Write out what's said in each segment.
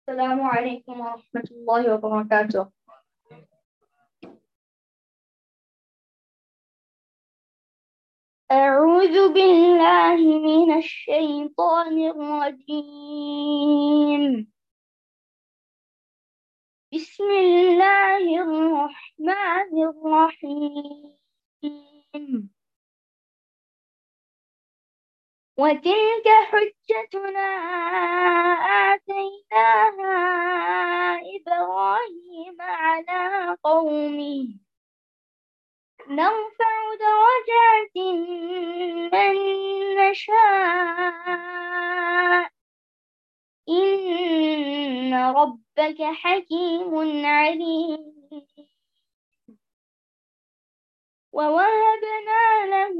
السلام عليكم ورحمة الله وبركاته. أعوذ بالله من الشيطان الرجيم. بسم الله الرحمن الرحيم. وتلك حجتنا آتيناها إبراهيم على قومه نرفع درجات من نشاء إن ربك حكيم عليم. ووهبنا له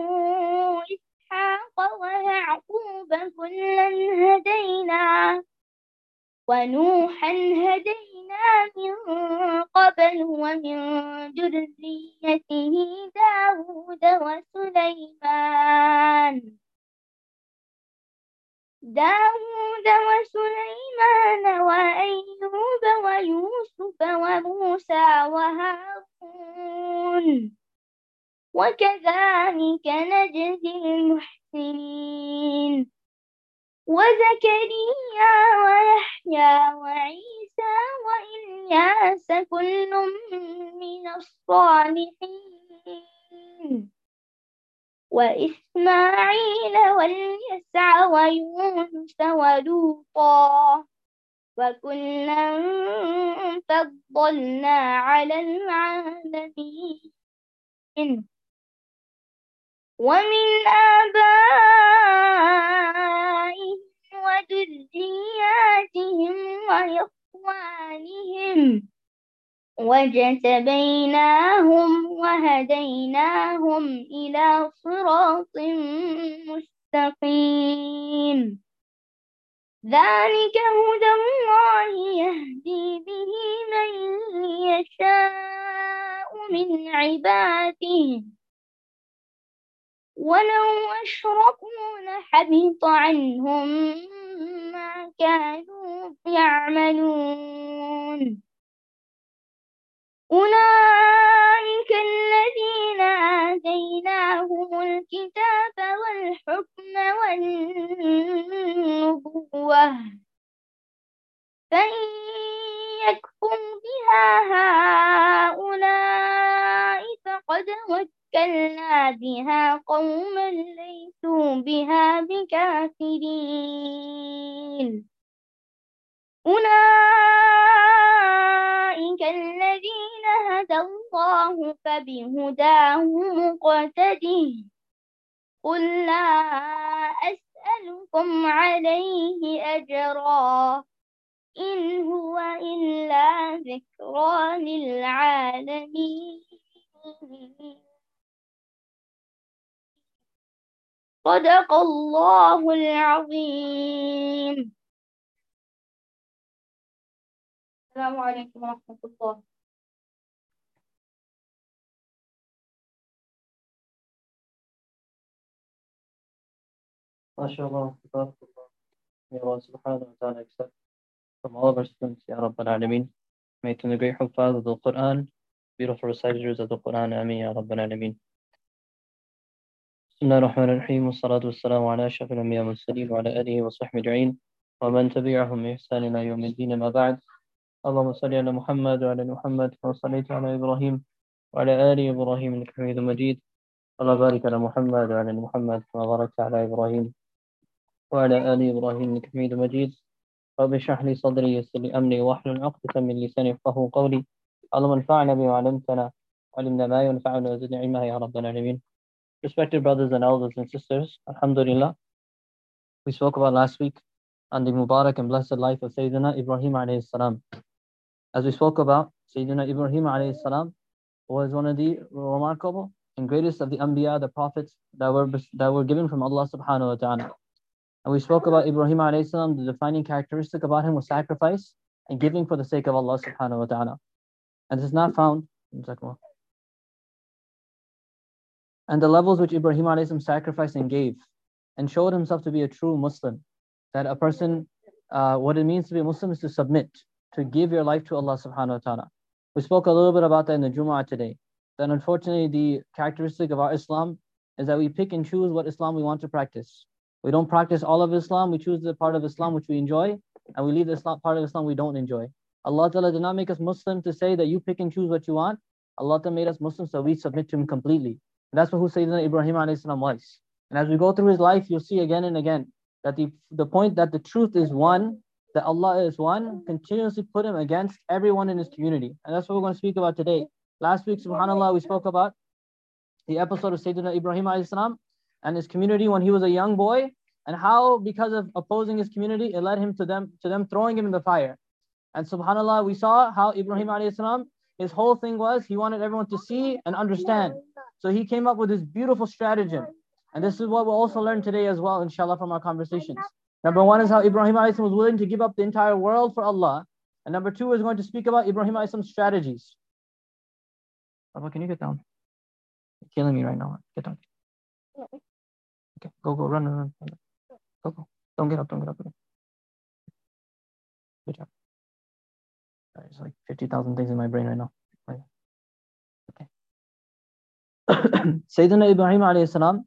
إسحاق ويعقوب كلا هدينا ونوحا هدينا من قبل ومن ذريته داود وسليمان وأيوب ويوسف وموسى وهارون وكذلك نجزي المحسنين وزكريا ويحيى وعيسى وإلياس كل من الصالحين وإسماعيل واليسع ويونس ولوطا وكلا فضلنا على العالمين ومن آبائهم وذرياتهم وإخوانهم واجتبيناهم وهديناهم إلى صراط مستقيم ذلك هدى الله يهدي به من يشاء من عباده ولو أشركوا لحبط عنهم ما كانوا يعملون أولئك الذين آتيناهم الكتاب والحكم والنبوة فإن يكفر بها هؤلاء فقد وكلنا بها قوما ليسوا بها بكافرين أولئك الذين هدى الله فبهداه مقتده قل لا أسألكم عليه أجرا إن هو إلا ذكرى للعالمين صدق الله العظيم. السلام عليكم ورحمة الله. MashaAllah, tabarakallah. May Allah subhanahu wa ta'ala accept from all of our students, Ya Rabbal Alameen. May it in the great Huffaz of the Quran, beautiful reciters of the Quran, Ameen, Ya Rabbal Alameen. بسم الله الرحمن الرحيم والصلاة والسلام على أشرف الأنبياء والمرسلين وعلى آله وصحبه أجمعين ومن تبعهم بإحسان إلى يوم الدين ما بعد. اللهم صل على محمد وعلى آل محمد كما صليت على إبراهيم وعلى آل إبراهيم إنك حميد مجيد. اللهم بارك على محمد وعلى آل محمد كما باركت على إبراهيم وعلى آل إبراهيم إنك حميد مجيد. رب اشرح لي صدري ويسر لي أمري واحلل عقدة من لساني يفقهوا قولي. اللهم انفعنا بما علمتنا وعلمنا ما ينفعنا وزدنا علما يا رب العالمين. Respected brothers and elders and sisters, Alhamdulillah, we spoke about last week on the Mubarak and blessed life of Sayyidina Ibrahim alayhi salam. As we spoke about, Sayyidina Ibrahim alayhi salam was one of the remarkable and greatest of the Anbiya, the prophets that were given from Allah subhanahu wa ta'ala. And we spoke about Ibrahim alayhi salam, the defining characteristic about him was sacrifice and giving for the sake of Allah subhanahu wa ta'ala. And this is not found. And the levels which Ibrahim alayhi salam sacrificed and gave and showed himself to be a true Muslim, that a person what it means to be a Muslim is to submit, to give your life to Allah subhanahu wa ta'ala. We spoke a little bit about that in the Jumu'ah today. That unfortunately the characteristic of our Islam is that we pick and choose what Islam we want to practice. We don't practice all of Islam, we choose the part of Islam which we enjoy, and we leave the part of Islam we don't enjoy. Allah Ta'ala did not make us Muslim to say that you pick and choose what you want. Allah Ta'ala made us Muslims so we submit to Him completely. And that's what Sayyidina Ibrahim alayhi salam was. And as we go through his life, you'll see again and again that the point that the truth is one, that Allah is one, continuously put him against everyone in his community. And that's what we're going to speak about today. Last week, subhanAllah, we spoke about the episode of Sayyidina Ibrahim alayhi salam and his community when he was a young boy, and how because of opposing his community, it led him to them throwing him in the fire. And subhanAllah, we saw how Ibrahim alayhi salam, his whole thing was he wanted everyone to see and understand. So he came up with this beautiful stratagem. And this is what we'll also learn today as well, inshallah, from our conversations. Number one is how Ibrahim alayhi salam was willing to give up the entire world for Allah. And number two is going to speak about Ibrahim alayhi salam's strategies. Papa, can you get down? You're killing me right now. Get down. Okay, go, run. Go. Don't get up. Okay. Good job. There's like 50,000 things in my brain right now. Okay. Sayyidina Ibrahim alayhi salam,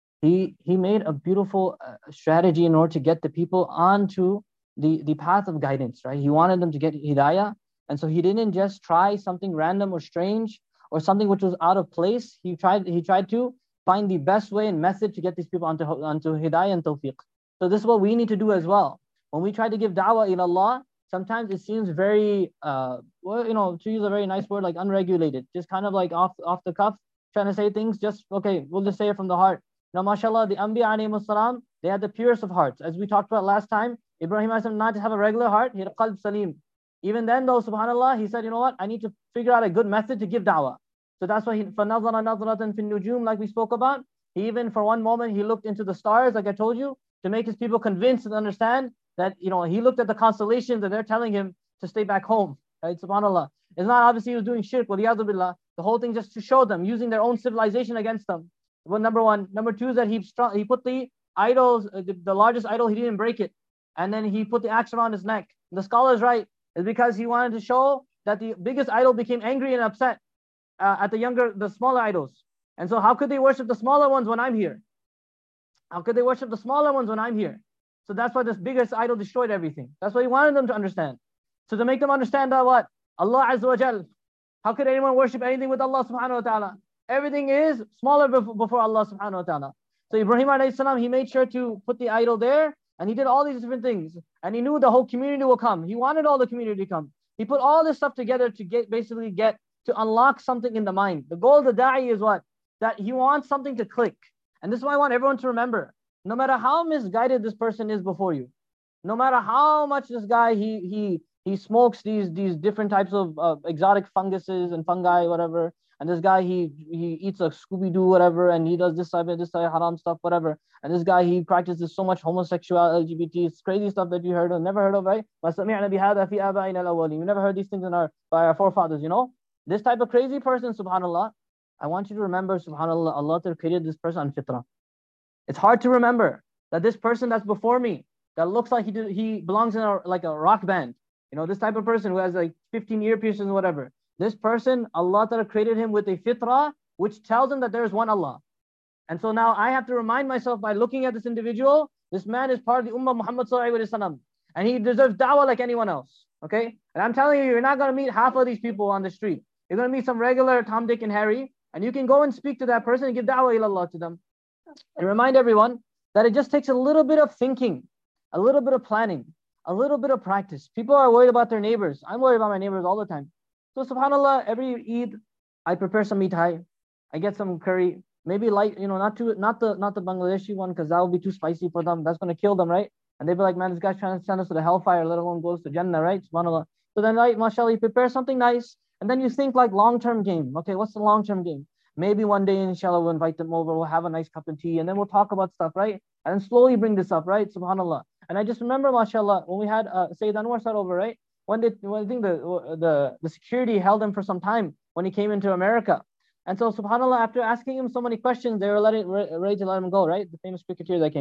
he made a beautiful strategy in order to get the people onto the path of guidance, right? He wanted them to get hidayah. And so he didn't just try something random or strange or something which was out of place. He tried to find the best way and method to get these people onto hidayah and tawfiq. So this is what we need to do as well. When we try to give da'wah ila Allah, sometimes it seems very, to use a very nice word, like unregulated, just kind of like off the cuff, trying to say things just, okay, we'll just say it from the heart. Now, mashallah, the Anbiya alayhimus salam, they had the purest of hearts. As we talked about last time, Ibrahim alayhi salam not just have a regular heart, he had a qalb salim. Even then though, subhanAllah, he said, you know what, I need to figure out a good method to give da'wah. So that's why فَنَظَرَ نَظْرَةً فِي النُّجُومِ, like we spoke about. He even for one moment, he looked into the stars, like I told you, to make his people convinced and understand that, he looked at the constellations and they're telling him to stay back home, right? SubhanAllah. It's not obviously he was doing shirk, waliyadu billah. The whole thing just to show them, using their own civilization against them. Well, number one. Number two is that he put the idols, the largest idol, he didn't break it. And then he put the axe around his neck. The scholars write, it's because he wanted to show that the biggest idol became angry and upset at the smaller idols. And so how could they worship the smaller ones when I'm here? How could they worship the smaller ones when I'm here? So that's why this biggest idol destroyed everything. That's what he wanted them to understand. So to make them understand that what? Allah Azza wa Jal. How could anyone worship anything with Allah subhanahu wa ta'ala? Everything is smaller before Allah subhanahu wa ta'ala. So Ibrahim alayhi salam, he made sure to put the idol there, and he did all these different things. And he knew the whole community will come. He wanted all the community to come. He put all this stuff together to get to unlock something in the mind. The goal of the da'i is what? That he wants something to click. And this is why I want everyone to remember. No matter how misguided this person is before you, no matter how much this guy, he smokes these different types of exotic funguses and fungi, whatever, and this guy, he eats a Scooby-Doo, whatever, and he does this type of haram stuff, whatever, and this guy, he practices so much homosexual, LGBT, it's crazy stuff that you never heard of, right? We never heard these things by our forefathers, This type of crazy person, subhanAllah, I want you to remember, subhanAllah, Allah created this person on fitrah. It's hard to remember that this person that's before me, that looks like he belongs in a rock band, this type of person who has like 15 ear piercings or whatever. This person, Allah Ta'ala created him with a fitrah, which tells him that there is one Allah. And so now I have to remind myself by looking at this individual, this man is part of the Ummah Muhammad Sallallahu Alaihi Wasallam, and he deserves da'wah like anyone else. Okay? And I'm telling you, you're not going to meet half of these people on the street. You're going to meet some regular Tom, Dick, and Harry, and you can go and speak to that person and give da'wah ilallah to them. And remind everyone that it just takes a little bit of thinking, a little bit of planning, a little bit of practice. People are worried about their neighbors. I'm worried about my neighbors all the time. So subhanAllah, every Eid, I prepare some mithai, I get some curry, maybe light, not the Bangladeshi one, because that will be too spicy for them. That's going to kill them, right? And they'll be like, man, this guy's trying to send us to the hellfire, let alone goes to Jannah, right? SubhanAllah. So then, right, mashallah, you prepare something nice, and then you think like long-term game. Okay, what's the long-term game? Maybe one day, inshallah, we'll invite them over, we'll have a nice cup of tea, and then we'll talk about stuff, right? And then slowly bring this up, right? SubhanAllah. And I just remember, mashallah, when we had Sayyid Anwar sat over, right? I think the security held him for some time when he came into America. And so, subhanAllah, after asking him so many questions, they were ready to let him go, right? The famous cricketer that came.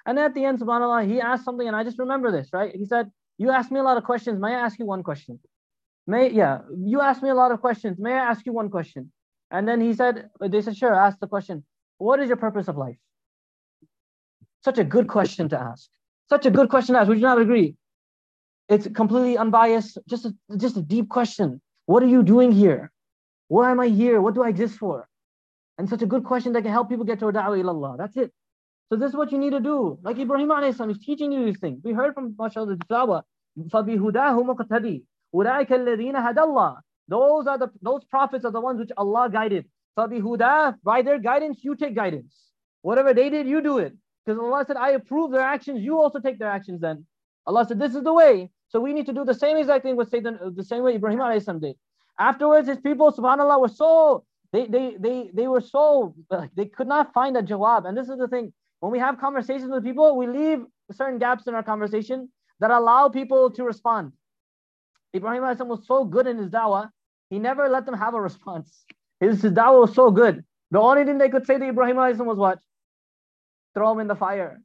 And at the end, subhanAllah, he asked something, and I just remember this, right? He said, you asked me a lot of questions. May I ask you one question? You asked me a lot of questions. May I ask you one question? And then they said, sure, ask the question. What is your purpose of life? Such a good question to ask. Such a good question to ask. Would you not agree? It's completely unbiased, just a deep question. What are you doing here? Why am I here? What do I exist for? And such a good question that can help people get to da'wah ilallah. That's it. So this is what you need to do. Like Ibrahim alayhi salam is teaching you these things. We heard from mashallah the Tilawa. فَبِهُدَاهُ مُقْتَدِي أُولَٰئِكَ الَّذِينَ هَدَى اللَّهُ. Those prophets are the ones which Allah guided. فَبِهُدَاهُ, by their guidance, you take guidance. Whatever they did, you do it. Because Allah said, I approve their actions, you also take their actions then. Allah said, this is the way. So we need to do the same exact thing with Sayyidina, the same way Ibrahim alayhi salam did. Afterwards, his people, subhanAllah, were so, they were so, they could not find a jawab. And this is the thing. When we have conversations with people, we leave certain gaps in our conversation that allow people to respond. Ibrahim alayhi salam was so good in his da'wah, he never let them have a response. His da'wah was so good. The only thing they could say to Ibrahim alayhi salam was what? Throw him in the fire.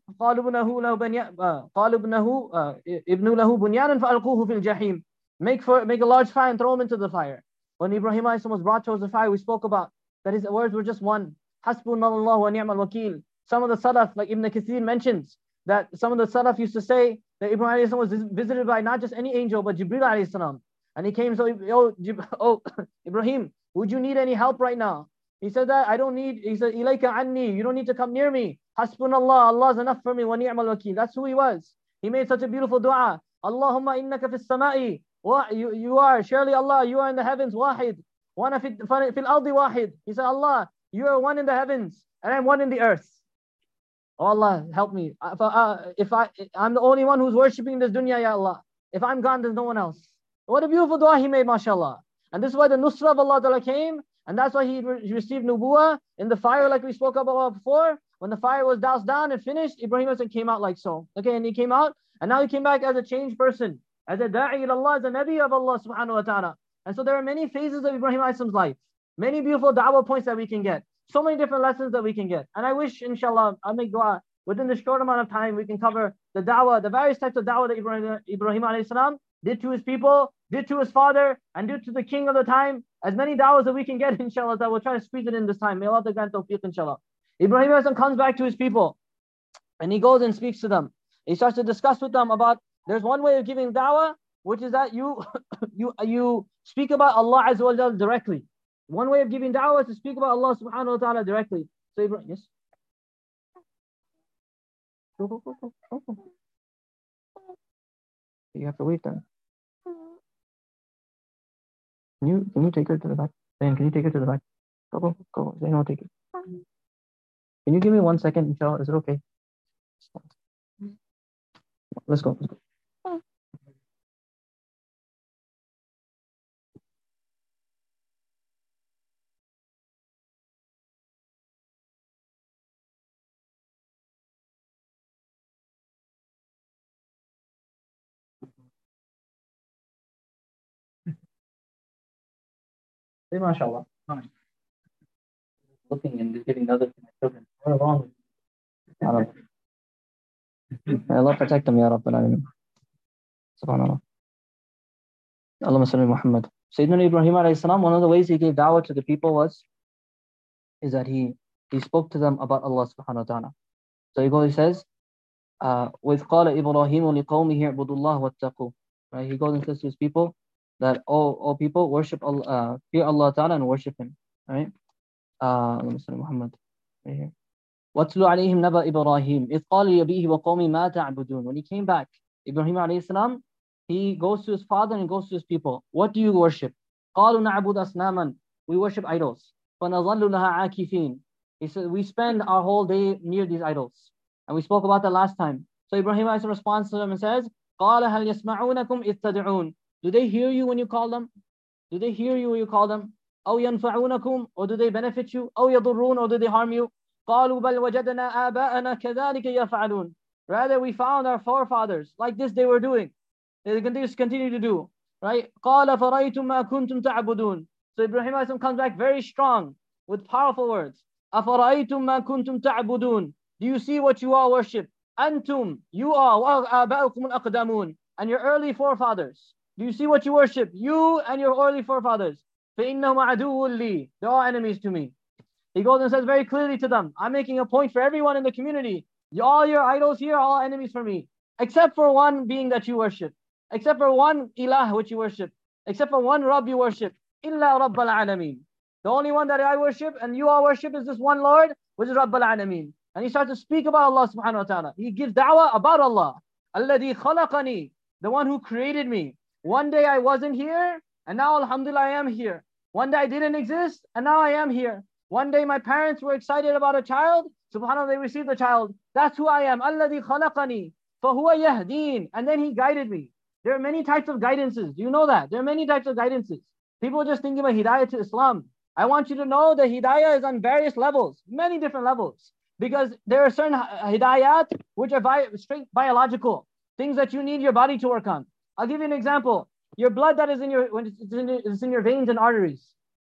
Make a large fire and throw him into the fire. When Ibrahim alayhi salam was brought towards the fire, we spoke about that his words were just one. Hasbunallahu wa ni'mal wakeel. Some of the Salaf, like Ibn Kathir mentions, that some of the Salaf used to say that Ibrahim alayhi salam was visited by not just any angel, but Jibreel alayhi salam. And he came, oh Ibrahim, would you need any help right now? He said that I don't need, he said, Ilayka anni, you don't need to come near me. Hasbunallah, Allah is enough for me, wa ni'mal wakeel. That's who he was. He made such a beautiful dua. Allahumma innaka fis sama'i. You are, surely Allah, you are in the heavens, wahid. Wa ana fil ardi wahid. He said, Allah, you are one in the heavens, and I'm one in the earth. Oh Allah, help me. I'm the only one who's worshipping this dunya, ya Allah. If I'm gone, there's no one else. What a beautiful dua he made, mashallah. And this is why the nusra of Allah Ta'ala came, and that's why he received nubuwah in the fire, like we spoke about before. When the fire was doused down and finished, Ibrahim came out like so. Okay, and he came out, and now he came back as a changed person, as a da'i ilallah, as a nabi of Allah subhanahu wa ta'ala. And so there are many phases of Ibrahim alayhi's life, many beautiful da'wah points that we can get, so many different lessons that we can get. And I wish, inshallah, I'll make dua, within this short amount of time, we can cover the da'wah, the various types of da'wah that Ibrahim alayhi salam did to his people, did to his father, and did to the king of the time. As many da'wahs that we can get, inshallah, that we'll try to squeeze it in this time. May Allah grant tawfiq, inshallah. Ibrahim alayhi salam comes back to his people, and he goes and speaks to them. He starts to discuss with them about, there's one way of giving da'wah, which is that you speak about Allah Azza wa Jalla directly. One way of giving da'wah is to speak about Allah subhanahu wa ta'ala directly. So Ibrahim, yes? Go. You have to wait then. Can you take her to the back? Then can you take her to the back? Go. Then I'll take it. Can you give me 1 second, inshallah? Is it okay? Let's go. Say mashallah. Looking and giving others to my children. What wrong with you? May Allah protect them, Ya Rabbal Alameen. Subhanallah. Allahumma salli Muhammad. Sayyidina Ibrahim alayhi salam, one of the ways he gave da'wah to the people is that he spoke to them about Allah subhanahu wa ta'ala. So he says, وَإِذْ قَالَ إِبْرَاهِيمُ لِقَوْمِهِ اعْبُدُوا اللَّهَ وَاتَّقُوا. Right? He goes and says to his people that, oh people, worship Allah, fear Allah ta'ala and worship Him. Right? Allahumma salli Muhammad. Right here. وَاتْلُ عَلَيْهِمْ نَبَأَ إِبْرَاهِيمَ إِذْ قَالَ لِأَبِيهِ وَقَوْمِهِ مَا تَعْبُدُونَ. When he came back, Ibrahim alayhi salam, he goes to his father and goes to his people. What do you worship? قَالُوا نَعْبُدْ أَصْنَامًا. We worship idols. فَنَظَلُّ لَهَا عَاكِفِينَ. He said, we spend our whole day near these idols. And we spoke about that last time. So Ibrahim alayhi salam responds to them and says, قَالَ هَلْ يَسْمَعُونَكُمْ إِذْ تَدْعُونَ. Do they hear you when you call them? Do they hear you when you call them? أَوْ يَنْفَعُونَكُمْ. Or do they benefit you? أَوْ يَضُرُّونَ. Or do they harm you? قَالُوا بَلْ وَجَدْنَا آبَاءَنَا كَذَلِكَ يَفْعَلُونَ. Rather, we found our forefathers like this they were doing. They continue to do. Right? قَالَ فَرَأَيْتُمْ مَا كُنْتُمْ تَعْبُدُونَ. So Ibrahim alayhi salam comes back very strong with powerful words. أَفَرَأَيْتُمْ مَا كُنْتُمْ تَعْبُدُونَ. Do you see what you all worship? Antum, you are, وَآبَاؤُكُمُ الْأَقْدَمُونَ, and your early forefathers. Do you see what you worship? You and your early forefathers. فَإِنَّهُمْ عَدُوٌّ لِي, they're all enemies to me. He goes and says very clearly to them, I'm making a point for everyone in the community. All your idols here are all enemies for me, except for one being that you worship, except for one ilah which you worship, except for one Rabb you worship. Illa Rabbal Alameen. The only one that I worship and you all worship is this one Lord, which is Rabbal Alameen. And he starts to speak about Allah subhanahu wa ta'ala. He gives da'wah about Allah. Alladhi khalaqani, the one who created me. One day I wasn't here, and now alhamdulillah I am here. One day I didn't exist, and now I am here. One day my parents were excited about a child, subhanAllah, they received the child. That's who I am. Alladhi khalaqani, fahuwa yahdeen. And then he guided me. There are many types of guidances. Do you know that? There are many types of guidances. People just think about hidayah to Islam. I want you to know that hidayah is on various levels, many different levels. Because there are certain hidayat which are straight biological, things that you need your body to work on. I'll give you an example. Your blood that is in your, when it's in your veins and arteries.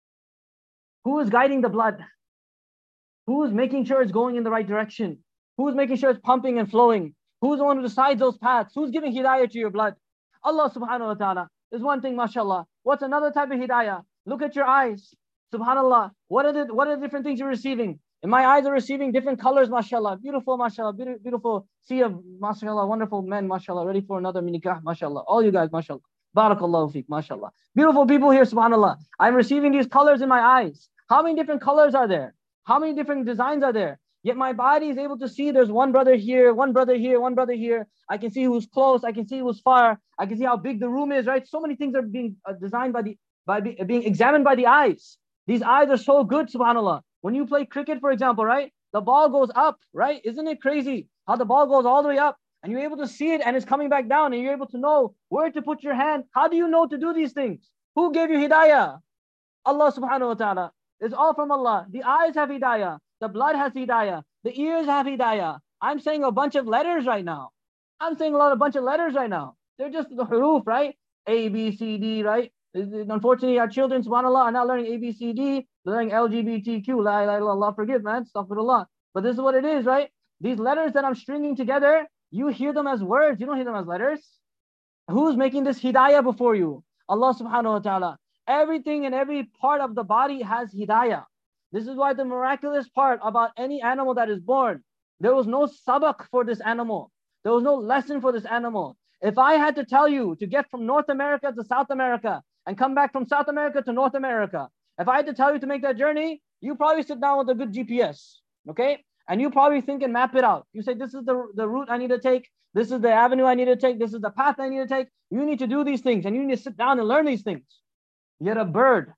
Who is guiding the blood? Who is making sure it's going in the right direction? Who is making sure it's pumping and flowing? Who's the one who decides those paths? Who's giving hidayah to your blood? Allah subhanahu wa ta'ala is one thing, mashallah. What's another type of hidayah? Look at your eyes. Subhanallah. What are the different things you're receiving? And my eyes are receiving different colors, mashallah. Beautiful, mashallah. Beautiful sea of, mashallah. Wonderful men, mashallah. Ready for another nikah, mashallah. All you guys, mashallah. Barakallahu feek, mashallah. Beautiful people here, subhanallah. I'm receiving these colors in my eyes. How many different colors are there? How many different designs are there? Yet my body is able to see there's one brother here, one brother here, one brother here. I can see who's close. I can see who's far. I can see how big the room is, right? So many things are being designed being examined by the eyes. These eyes are so good, subhanallah. When you play cricket, for example, right? The ball goes up, right? Isn't it crazy how the ball goes all the way up and you're able to see it and it's coming back down and you're able to know where to put your hand? How do you know to do these things? Who gave you hidayah? Allah subhanahu wa ta'ala. It's all from Allah. The eyes have hidayah. The blood has hidayah. The ears have hidayah. I'm saying a bunch of letters right now. I'm saying a bunch of letters right now. They're just the huruf, right? A, B, C, D, right? Unfortunately, our children, subhanAllah, are not learning A, B, C, D. They're learning LGBTQ. La ilaha illallah, forgive, man. Astaghfirullah. But this is what it is, right? These letters that I'm stringing together, you hear them as words. You don't hear them as letters. Who's making this hidayah before you? Allah subhanahu wa ta'ala. Everything and every part of the body has hidayah. This is why the miraculous part about any animal that is born, there was no sabak for this animal. There was no lesson for this animal. If I had to tell you to get from North America to South America and come back from South America to North America, if I had to tell you to make that journey, you probably sit down with a good GPS, okay? And you probably think and map it out. You say, this is the route I need to take. This is the avenue I need to take. This is the path I need to take. You need to do these things and you need to sit down and learn these things. Yet a bird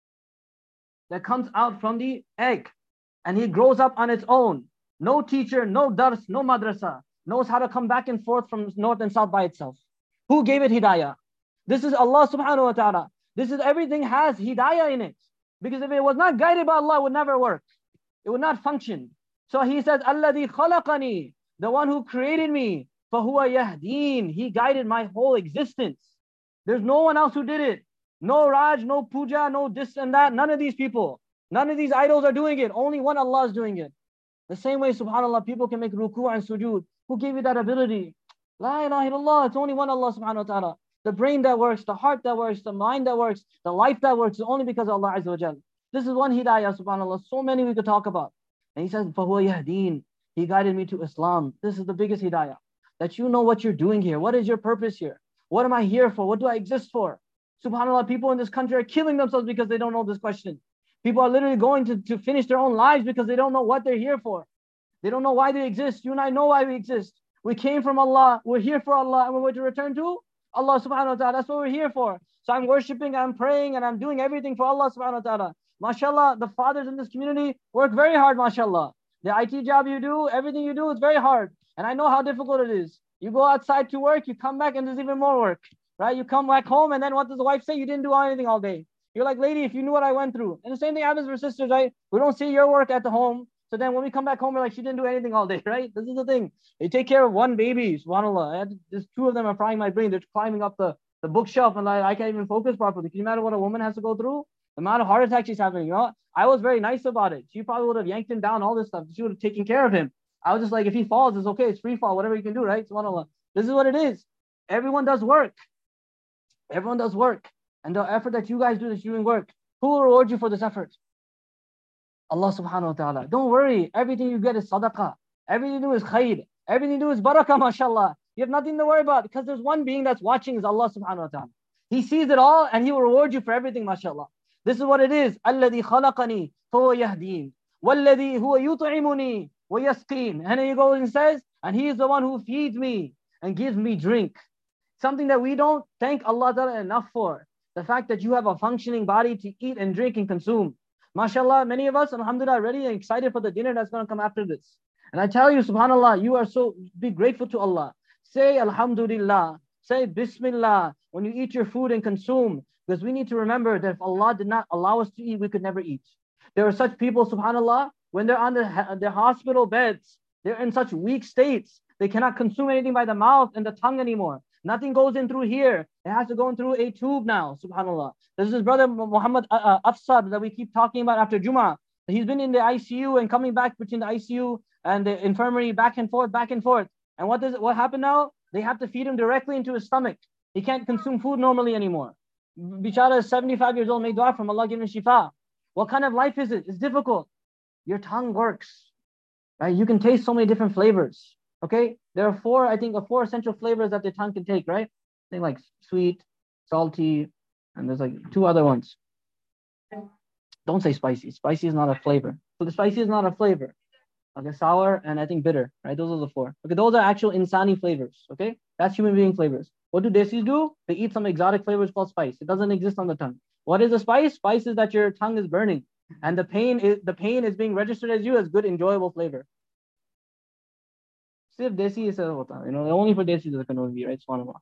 that comes out from the egg and he grows up on its own. No teacher, no dars, no madrasa, knows how to come back and forth from north and south by itself. Who gave it hidayah? This is Allah subhanahu wa ta'ala. This is everything has hidayah in it. Because if it was not guided by Allah, it would never work. It would not function. So he says, Alladhi khalaqani, the one who created me, fahuwa yahdeen, he guided my whole existence. There's no one else who did it. No Raj, no puja, no this and that. None of these people. None of these idols are doing it. Only one Allah is doing it. The same way, subhanAllah, people can make ruku' and sujood. Who gave you that ability? La ilaha illallah. It's only one Allah subhanahu wa ta'ala. The brain that works, the heart that works, the mind that works, the life that works is only because of Allah Azza wa Jal. This is one hidayah, subhanAllah. So many we could talk about. And he says, فَهُوَ يَهْدِينَ. He guided me to Islam. This is the biggest hidayah. That you know what you're doing here. What is your purpose here? What am I here for? What do I exist for? SubhanAllah, people in this country are killing themselves because they don't know this question. People are literally going to finish their own lives because they don't know what they're here for. They don't know why they exist. You and I know why we exist. We came from Allah. We're here for Allah and we're going to return to Allah subhanahu wa ta'ala. That's what we're here for. So I'm worshipping, I'm praying, and I'm doing everything for Allah subhanahu wa ta'ala. MashaAllah, the fathers in this community work very hard, mashallah. The IT job you do, everything you do, is very hard. And I know how difficult it is. You go outside to work, you come back and there's even more work. Right? You come back home and then what does the wife say? You didn't do anything all day. You're like, lady, if you knew what I went through. And the same thing happens for sisters, right? We don't see your work at the home. So then when we come back home, we're like, she didn't do anything all day, right? This is the thing. You take care of one baby, subhanAllah. There's two of them are frying my brain. They're climbing up the bookshelf and I can't even focus properly. Can you imagine what a woman has to go through? The amount of heart attacks she's having, you know? I was very nice about it. She probably would have yanked him down, all this stuff. She would have taken care of him. I was just like, if he falls, it's okay. It's free fall, whatever you can do, right? SubhanAllah. This is what it is. Everyone does work. Everyone does work. And the effort that you guys do, that you're doing work, who will reward you for this effort? Allah subhanahu wa ta'ala. Don't worry. Everything you get is sadaqah. Everything you do is khair. Everything you do is barakah, mashallah. You have nothing to worry about because there's one being that's watching is Allah subhanahu wa ta'ala. He sees it all and He will reward you for everything, mashallah. This is what it is. الَّذِي خَلَقَنِي فَهُوَ يَهْدِينِ وَالَّذِي هُوَ يُطْعِمُنِي وَيَسْقِينِ. And then He goes and says, and He is the one who feeds me and gives me drink. Something that we don't thank Allah Ta'ala enough for. The fact that you have a functioning body to eat and drink and consume. MashaAllah, many of us, alhamdulillah, are ready and excited for the dinner that's going to come after this. And I tell you, subhanAllah, you are so, be grateful to Allah. Say Alhamdulillah, say Bismillah when you eat your food and consume. Because we need to remember that if Allah did not allow us to eat, we could never eat. There are such people, subhanAllah, when they're on their hospital beds, they're in such weak states, they cannot consume anything by the mouth and the tongue anymore. Nothing goes in through here. It has to go in through a tube now, subhanAllah. This is brother Muhammad Afsad that we keep talking about after Jummah. He's been in the ICU and coming back between the ICU and the infirmary, back and forth, back and forth. And what happened now? They have to feed him directly into his stomach. He can't consume food normally anymore. Bichara is 75 years old, make dua from Allah, give him shifa. What kind of life is it? It's difficult. Your tongue works, right? You can taste so many different flavors, okay? There are four essential flavors that the tongue can take, right? I think like sweet, salty, and there's like 2 other ones. Don't say spicy. Spicy is not a flavor. So the spicy is not a flavor. Okay, sour and I think bitter, right? Those are the 4. Okay, those are actual insani flavors, okay? That's human being flavors. What do desis do? They eat some exotic flavors called spice. It doesn't exist on the tongue. What is a spice? Spice is that your tongue is burning. And the pain is being registered as you as good, enjoyable flavor. Sirf desi is only for desis that can only be, right? Subhanallah.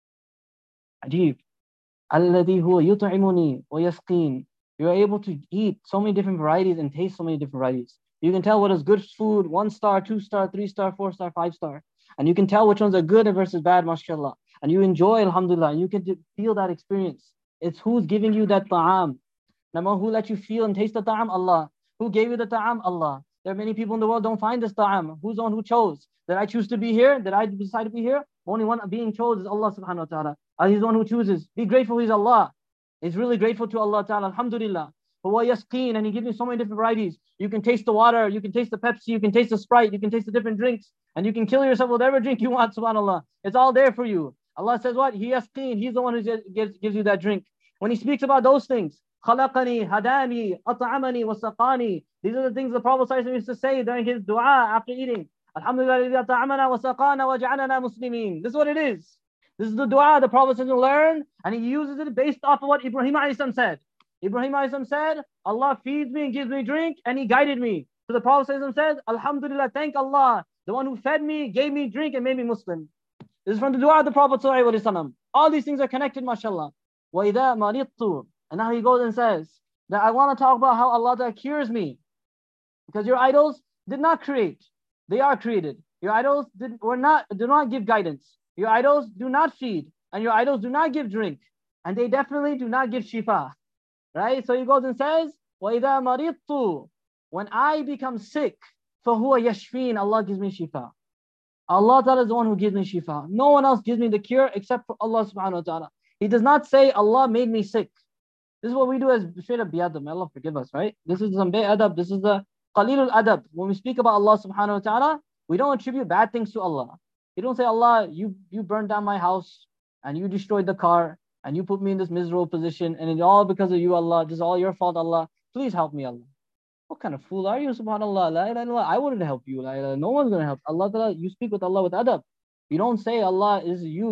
Ajib. Alladhi huwa yut'imuni wa yasqin. You're able to eat so many different varieties and taste so many different varieties. You can tell what is good food, 1 star, 2 star, 3 star, 4 star, 5 star. And you can tell which ones are good versus bad, mashallah. And you enjoy, alhamdulillah, and you can feel that experience. It's who's giving you that ta'am. Number who let you feel and taste the ta'am? Allah. Who gave you the ta'am? Allah. There are many people in the world don't find this ta'am. Who's the one who chose? Did I choose to be here? Did I decide to be here? Only one being chose is Allah subhanahu wa ta'ala. He's the one who chooses. Be grateful He's Allah. He's really grateful to Allah ta'ala. Alhamdulillah. Huwa yasqeen, and He gives you so many different varieties. You can taste the water, you can taste the Pepsi, you can taste the Sprite, you can taste the different drinks, and you can kill yourself with whatever drink you want, subhanAllah. It's all there for you. Allah says what? He yasqeen. He's the one who gives you that drink. When He speaks about those things, khalaqani, hadani, at'amani, wasaqani. These are the things the Prophet ﷺ used to say during his dua after eating. Alhamdulillah, at'amana, wasaqana, waj'alana muslimin. This is what it is. This is the dua the Prophet ﷺ learned, and he uses it based off of what Ibrahim ﷺ said. Ibrahim ﷺ said, Allah feeds me and gives me drink, and He guided me. So the Prophet ﷺ said, Alhamdulillah, thank Allah, the one who fed me, gave me drink, and made me Muslim. This is from the dua of the Prophet ﷺ. All these things are connected, mashallah. وَإِذَا مَرِضْتُ. And now he goes and says that I want to talk about how Allah cures me. Because your idols did not create. They are created. Your idols do not give guidance. Your idols do not feed. And your idols do not give drink. And they definitely do not give shifa. Right? So he goes and says, وَإِذَا مَرِضْتُ. When I become sick, فَهُوَ يَشْفِينَ. Allah gives me shifa. Allah Ta'ala is the one who gives me shifa. No one else gives me the cure except for Allah subhanahu wa ta'ala. He does not say, Allah made me sick. This is what we do as straight up bi'adab. May Allah forgive us, right? This is some bi'adab. This is the qalilul adab. When we speak about Allah subhanahu wa ta'ala, we don't attribute bad things to Allah. You don't say, Allah, you burned down my house and you destroyed the car and you put me in this miserable position and it's all because of you, Allah. This is all your fault, Allah. Please help me, Allah. What kind of fool are you, subhanAllah? La ilaha illallah. I wouldn't help you. La ilaha. No one's going to help. Allah Ta'ala, you speak with Allah with adab. You don't say Allah is you.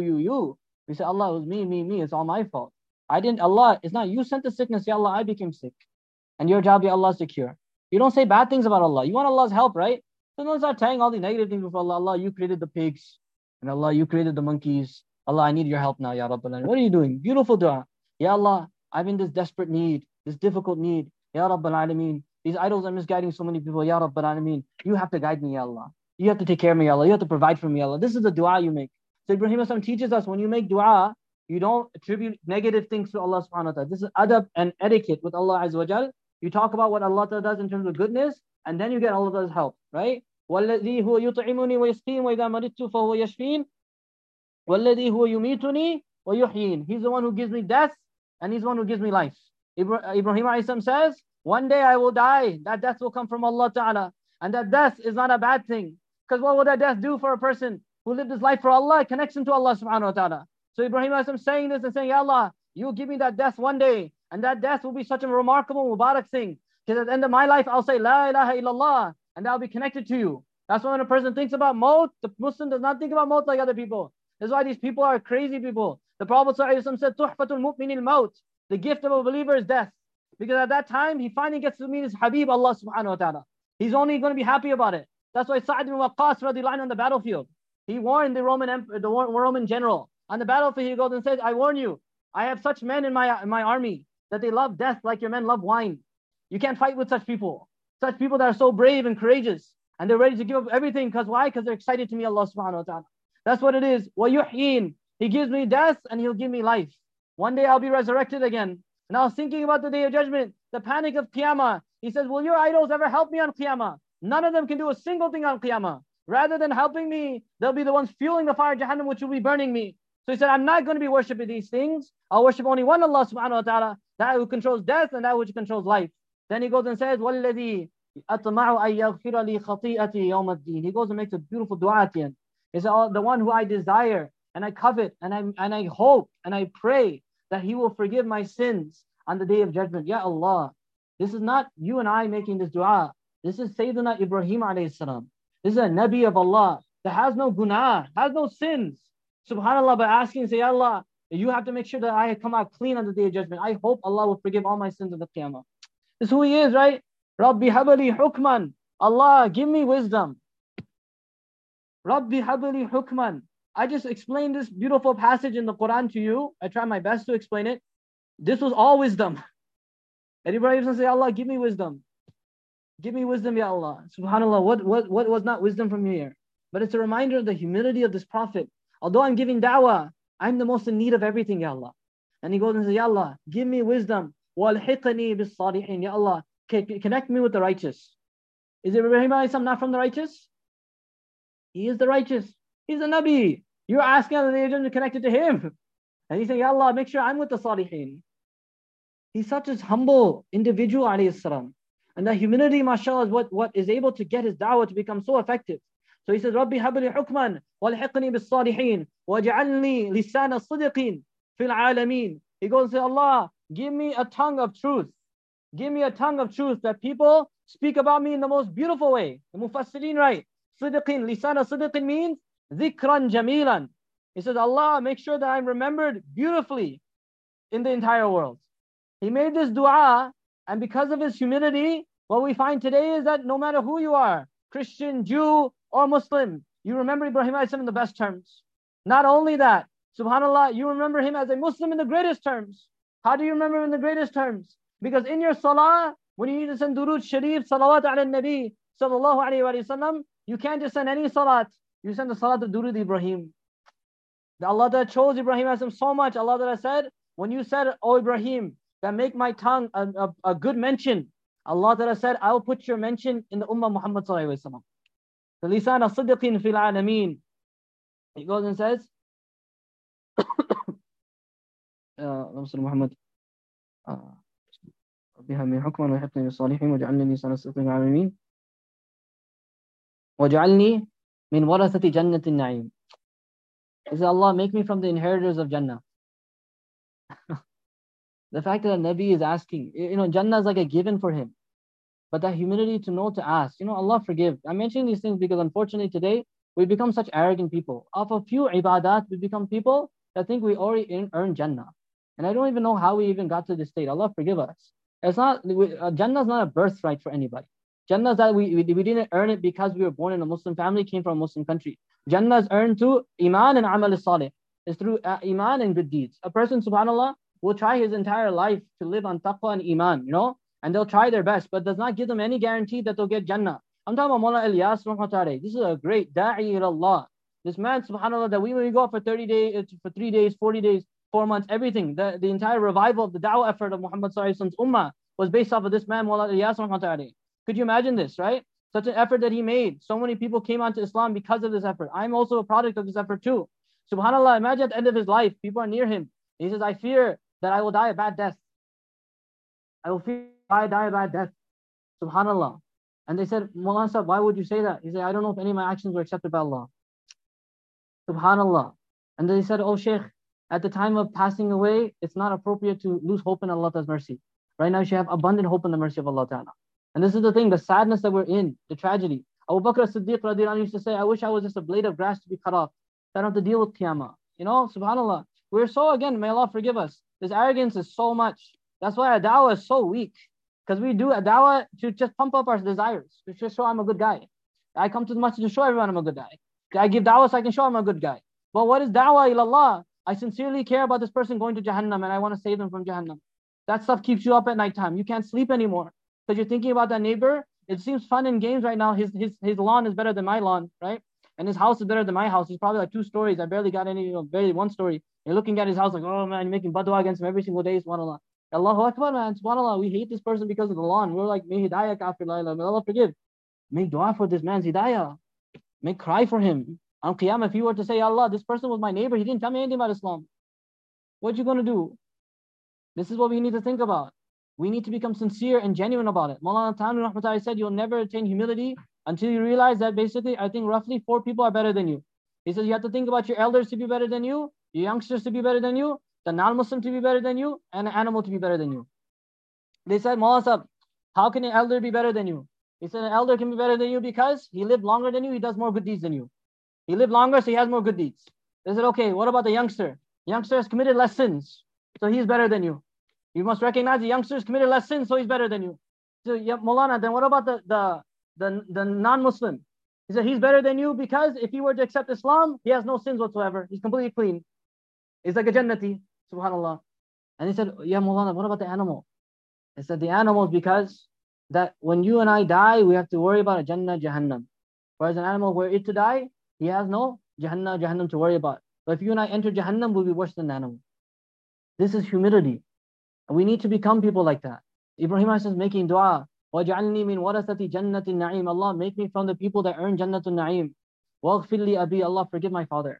We say Allah was me. It's all my fault. Allah, it's not you sent the sickness. Ya Allah, I became sick. And your job, ya Allah, is to cure. You don't say bad things about Allah. You want Allah's help, right? So don't start saying all the negative things before Allah. Allah, you created the pigs. And Allah, you created the monkeys. Allah, I need your help now, Ya Rabbal Alamin. What are you doing? Beautiful dua. Ya Allah, I'm in this desperate need, this difficult need. Ya Rabbal Alamin. These idols are misguiding so many people. Ya Rabbal Alamin. You have to guide me, Ya Allah. You have to take care of me, Ya Allah. You have to provide for me, Ya Allah. This is the dua you make. So Ibrahim As-Salam teaches us when you make dua, you don't attribute negative things to Allah subhanahu wa ta'ala. This is adab and etiquette with Allah Azza wa Jal. You talk about what Allah does in terms of goodness, and then you get Allah's help, right? وَالَّذِي هُوَ يُطْعِمُنِي وَيَسْقِينِ وَإِذَا مَرِضْتُ فَهُوَ يَشْفِينِ وَالَّذِي هُوَ يُمِيتُنِي وَيُحْيِينِ. He's the one who gives me death and he's the one who gives me life. Ibrahim a.s. says, one day I will die. That death will come from Allah Ta'ala. And that death is not a bad thing. Because what will that death do for a person who lived his life for Allah? It connects him to Allah Subhanahu Wa Ta'ala. So Ibrahim a.s. saying this and saying, Ya Allah, you will give me that death one day. And that death will be such a remarkable, mubarak thing. Because at the end of my life, I'll say, La ilaha illallah. And I'll be connected to you. That's why when a person thinks about maut, the Muslim does not think about maut like other people. That's why these people are crazy people. The Prophet ﷺ said, Tuhfatul mu'minil maut. The gift of a believer is death. Because at that time, he finally gets to meet his Habib, Allah subhanahu wa ta'ala. He's only going to be happy about it. That's why Sa'd ibn Waqqas radiallahu anhu on the battlefield, he warned the Roman general. On the battlefield, he goes and says, I warn you, I have such men in my army that they love death like your men love wine. You can't fight with such people. Such people that are so brave and courageous. And they're ready to give up everything. Because why? Because they're excited to meet Allah subhanahu wa ta'ala. That's what it is. وَيُحْيِينَ. He gives me death and he'll give me life. One day I'll be resurrected again. And I was thinking about the day of judgment, the panic of Qiyamah. He says, will your idols ever help me on Qiyamah? None of them can do a single thing on Qiyamah. Rather than helping me, they'll be the ones fueling the fire of Jahannam, which will be burning me. So he said, I'm not going to be worshipping these things. I'll worship only one Allah subhanahu wa ta'ala, that who controls death and that which controls life. Then he goes and says, وَالَّذِي أَطْمَعُ أَن يَغْفِرَ لِي خَطِيئَتِي يَوْمَ الدِّينِ. He goes and makes a beautiful dua at the end. He said, oh, the one who I desire and I covet and I hope and I pray that he will forgive my sins on the day of judgment. Ya Allah, this is not you and I making this dua. This is Sayyidina Ibrahim alayhi salam. This is a Nabi of Allah that has no gунah, has no sins. SubhanAllah, by asking, say, Ya Allah, you have to make sure that I come out clean on the day of judgment. I hope Allah will forgive all my sins in the Qiyamah. This is who he is, right? Rabbi habali hukman. Allah, give me wisdom. Rabbi habali hukman. I just explained this beautiful passage in the Quran to you. I tried my best to explain it. This was all wisdom. And Ibrahim said, Allah, give me wisdom. Give me wisdom, Ya Allah. SubhanAllah, what was not wisdom from here? But it's a reminder of the humility of this Prophet. Although I'm giving da'wah, I'm the most in need of everything, Ya Allah. And he goes and says, Ya Allah, give me wisdom. وَالْحِقْنِي بِالصَّالِحِينَ. Ya Allah, connect me with the righteous. Is Ibrahim not from the righteous? He is the righteous. He's a Nabi. You're asking Allah to connect it to him. And he's saying, Ya Allah, make sure I'm with the Salihin. He's such a humble individual, alayhi salam. And that humility, mashallah, is what is able to get his da'wah to become so effective. So he says, Rabbi habli hukman, walhiqni bis salihin, waj'alni lisana sidiqin fil alameen. He goes and says, Allah, give me a tongue of truth. Give me a tongue of truth that people speak about me in the most beautiful way. The Mufassirin write, Sidiqin, lisana sidiqin means dhikran jamilan. He says, Allah, make sure that I'm remembered beautifully in the entire world. He made this dua, and because of his humility, what we find today is that no matter who you are, Christian, Jew, or Muslim, you remember Ibrahim in the best terms. Not only that, subhanAllah, you remember him as a Muslim in the greatest terms. How do you remember him in the greatest terms? Because in your salah, when you need to send durood sharif, salawat ala nabi, sallallahu alayhi wa sallam, you can't just send any salat. You send the salat of durood Ibrahim. The Allah that chose Ibrahim so much, Allah that said, when you said, oh Ibrahim, that make my tongue a good mention, Allah Ta'ala said, I will put your mention in the Ummah Muhammad Sallallahu Alaihi Wasallam. The lisan as-siddiqin fil alameen. He goes and says, Muhammad, بها حكما وحقني بالصالحين وجعلني لسان الصدق في العالمين وجعلني من ورثة جنة النعيم. He said, Allah, make me from the inheritors of Jannah. The fact that a Nabi is asking, Jannah is like a given for him. But that humility to know to ask, Allah forgive. I'm mentioning these things because unfortunately today, we become such arrogant people. Of a few ibadat, we become people that think we already earned Jannah. And I don't even know how we even got to this state. Allah forgive us. Jannah is not a birthright for anybody. Jannah is that we didn't earn it because we were born in a Muslim family, came from a Muslim country. Jannah is earned through Iman and Amal Salih. It's through Iman and good deeds. A person, subhanAllah, will try his entire life to live on taqwa and iman, and they'll try their best, but does not give them any guarantee that they'll get Jannah. I'm talking about Mawlana Ilyas rahmatullahi. This is a great da'i ila Allah. This man, subhanAllah, that when we go for 30 days, for 3 days, 40 days, 4 months, everything, the entire revival of the da'wah effort of Muhammad sallallahu alaihi wasallam's ummah was based off of this man, Mawlana Ilyas rahmatullahi. Could you imagine this, right? Such an effort that he made. So many people came onto Islam because of this effort. I'm also a product of this effort too. SubhanAllah, imagine at the end of his life, people are near him. He says, I fear that I will die a bad death. I will fear I die a bad death. SubhanAllah. And they said, Mawlana Sahib, why would you say that? He said, I don't know if any of my actions were accepted by Allah. Subhanallah. And they said, oh Shaykh, at the time of passing away, it's not appropriate to lose hope in Allah's mercy. Right now, you should have abundant hope in the mercy of Allah Ta'ala. And this is the thing, the sadness that we're in, the tragedy. Abu Bakr as-Siddiq radiallahu anhu used to say, I wish I was just a blade of grass to be cut off. I don't have to deal with Qiyamah. You know, subhanAllah. We're so, again, may Allah forgive us. This arrogance is so much. That's why our da'wah is so weak. Because we do a da'wah to just pump up our desires, to just show I'm a good guy. I come to the masjid to show everyone I'm a good guy. I give da'wah so I can show I'm a good guy. But what is da'wah ilallah? I sincerely care about this person going to Jahannam and I want to save them from Jahannam. That stuff keeps you up at night time. You can't sleep anymore because you're thinking about that neighbor. It seems fun and games right now. His lawn is better than my lawn, right? And his house is better than my house. He's probably like 2 stories. I barely got any, barely 1 story. You're looking at his house like, oh man, you're making badwa against him every single day, subhanAllah. Allahu Akbar, man, subhanAllah. We hate this person because of the lawn. We're like, may hidayah kafir la ilaha, may Allah forgive. Make dua for this man's hidayah. Make cry for him. On Qiyamah, if you were to say, Allah, this person was my neighbor, he didn't tell me anything about Islam. What you going to do? This is what we need to think about. We need to become sincere and genuine about it. Maulana Thanwi Rahmatullahi said, you'll never attain humility until you realize that basically, I think roughly 4 people are better than you. He says, you have to think about your elders to be better than you, your youngsters to be better than you, the non-Muslim to be better than you, and an animal to be better than you. They said, Maulana Sahib, how can an elder be better than you? He said, an elder can be better than you because he lived longer than you, he does more good deeds than you. He lived longer, so he has more good deeds. They said, okay, what about the youngster? The youngster has committed less sins, so he's better than you. You must recognize the youngster has committed less sins, so he's better than you. So, yeah, Maulana, then what about the non-Muslim? He said, he's better than you because if he were to accept Islam, he has no sins whatsoever. He's completely clean. He's like a Jannati, subhanAllah. And he said, yeah, Maulana, what about the animal? He said, the animal is because that when you and I die, we have to worry about a Jannah, Jahannam. Whereas an animal, were it to die, he has no Jahannam to worry about. But if you and I enter Jahannam, we'll be worse than the animal. This is humility. And we need to become people like that. Ibrahim says, making dua. وَجَعَلْنِي مِنْ وَرَثَةِ جَنَّةِ النَّعِيمِ. Allah, make me from the people that earn Jannatul Na'im. وَاغْفِرْ لِي أَبِي. Allah, forgive my father.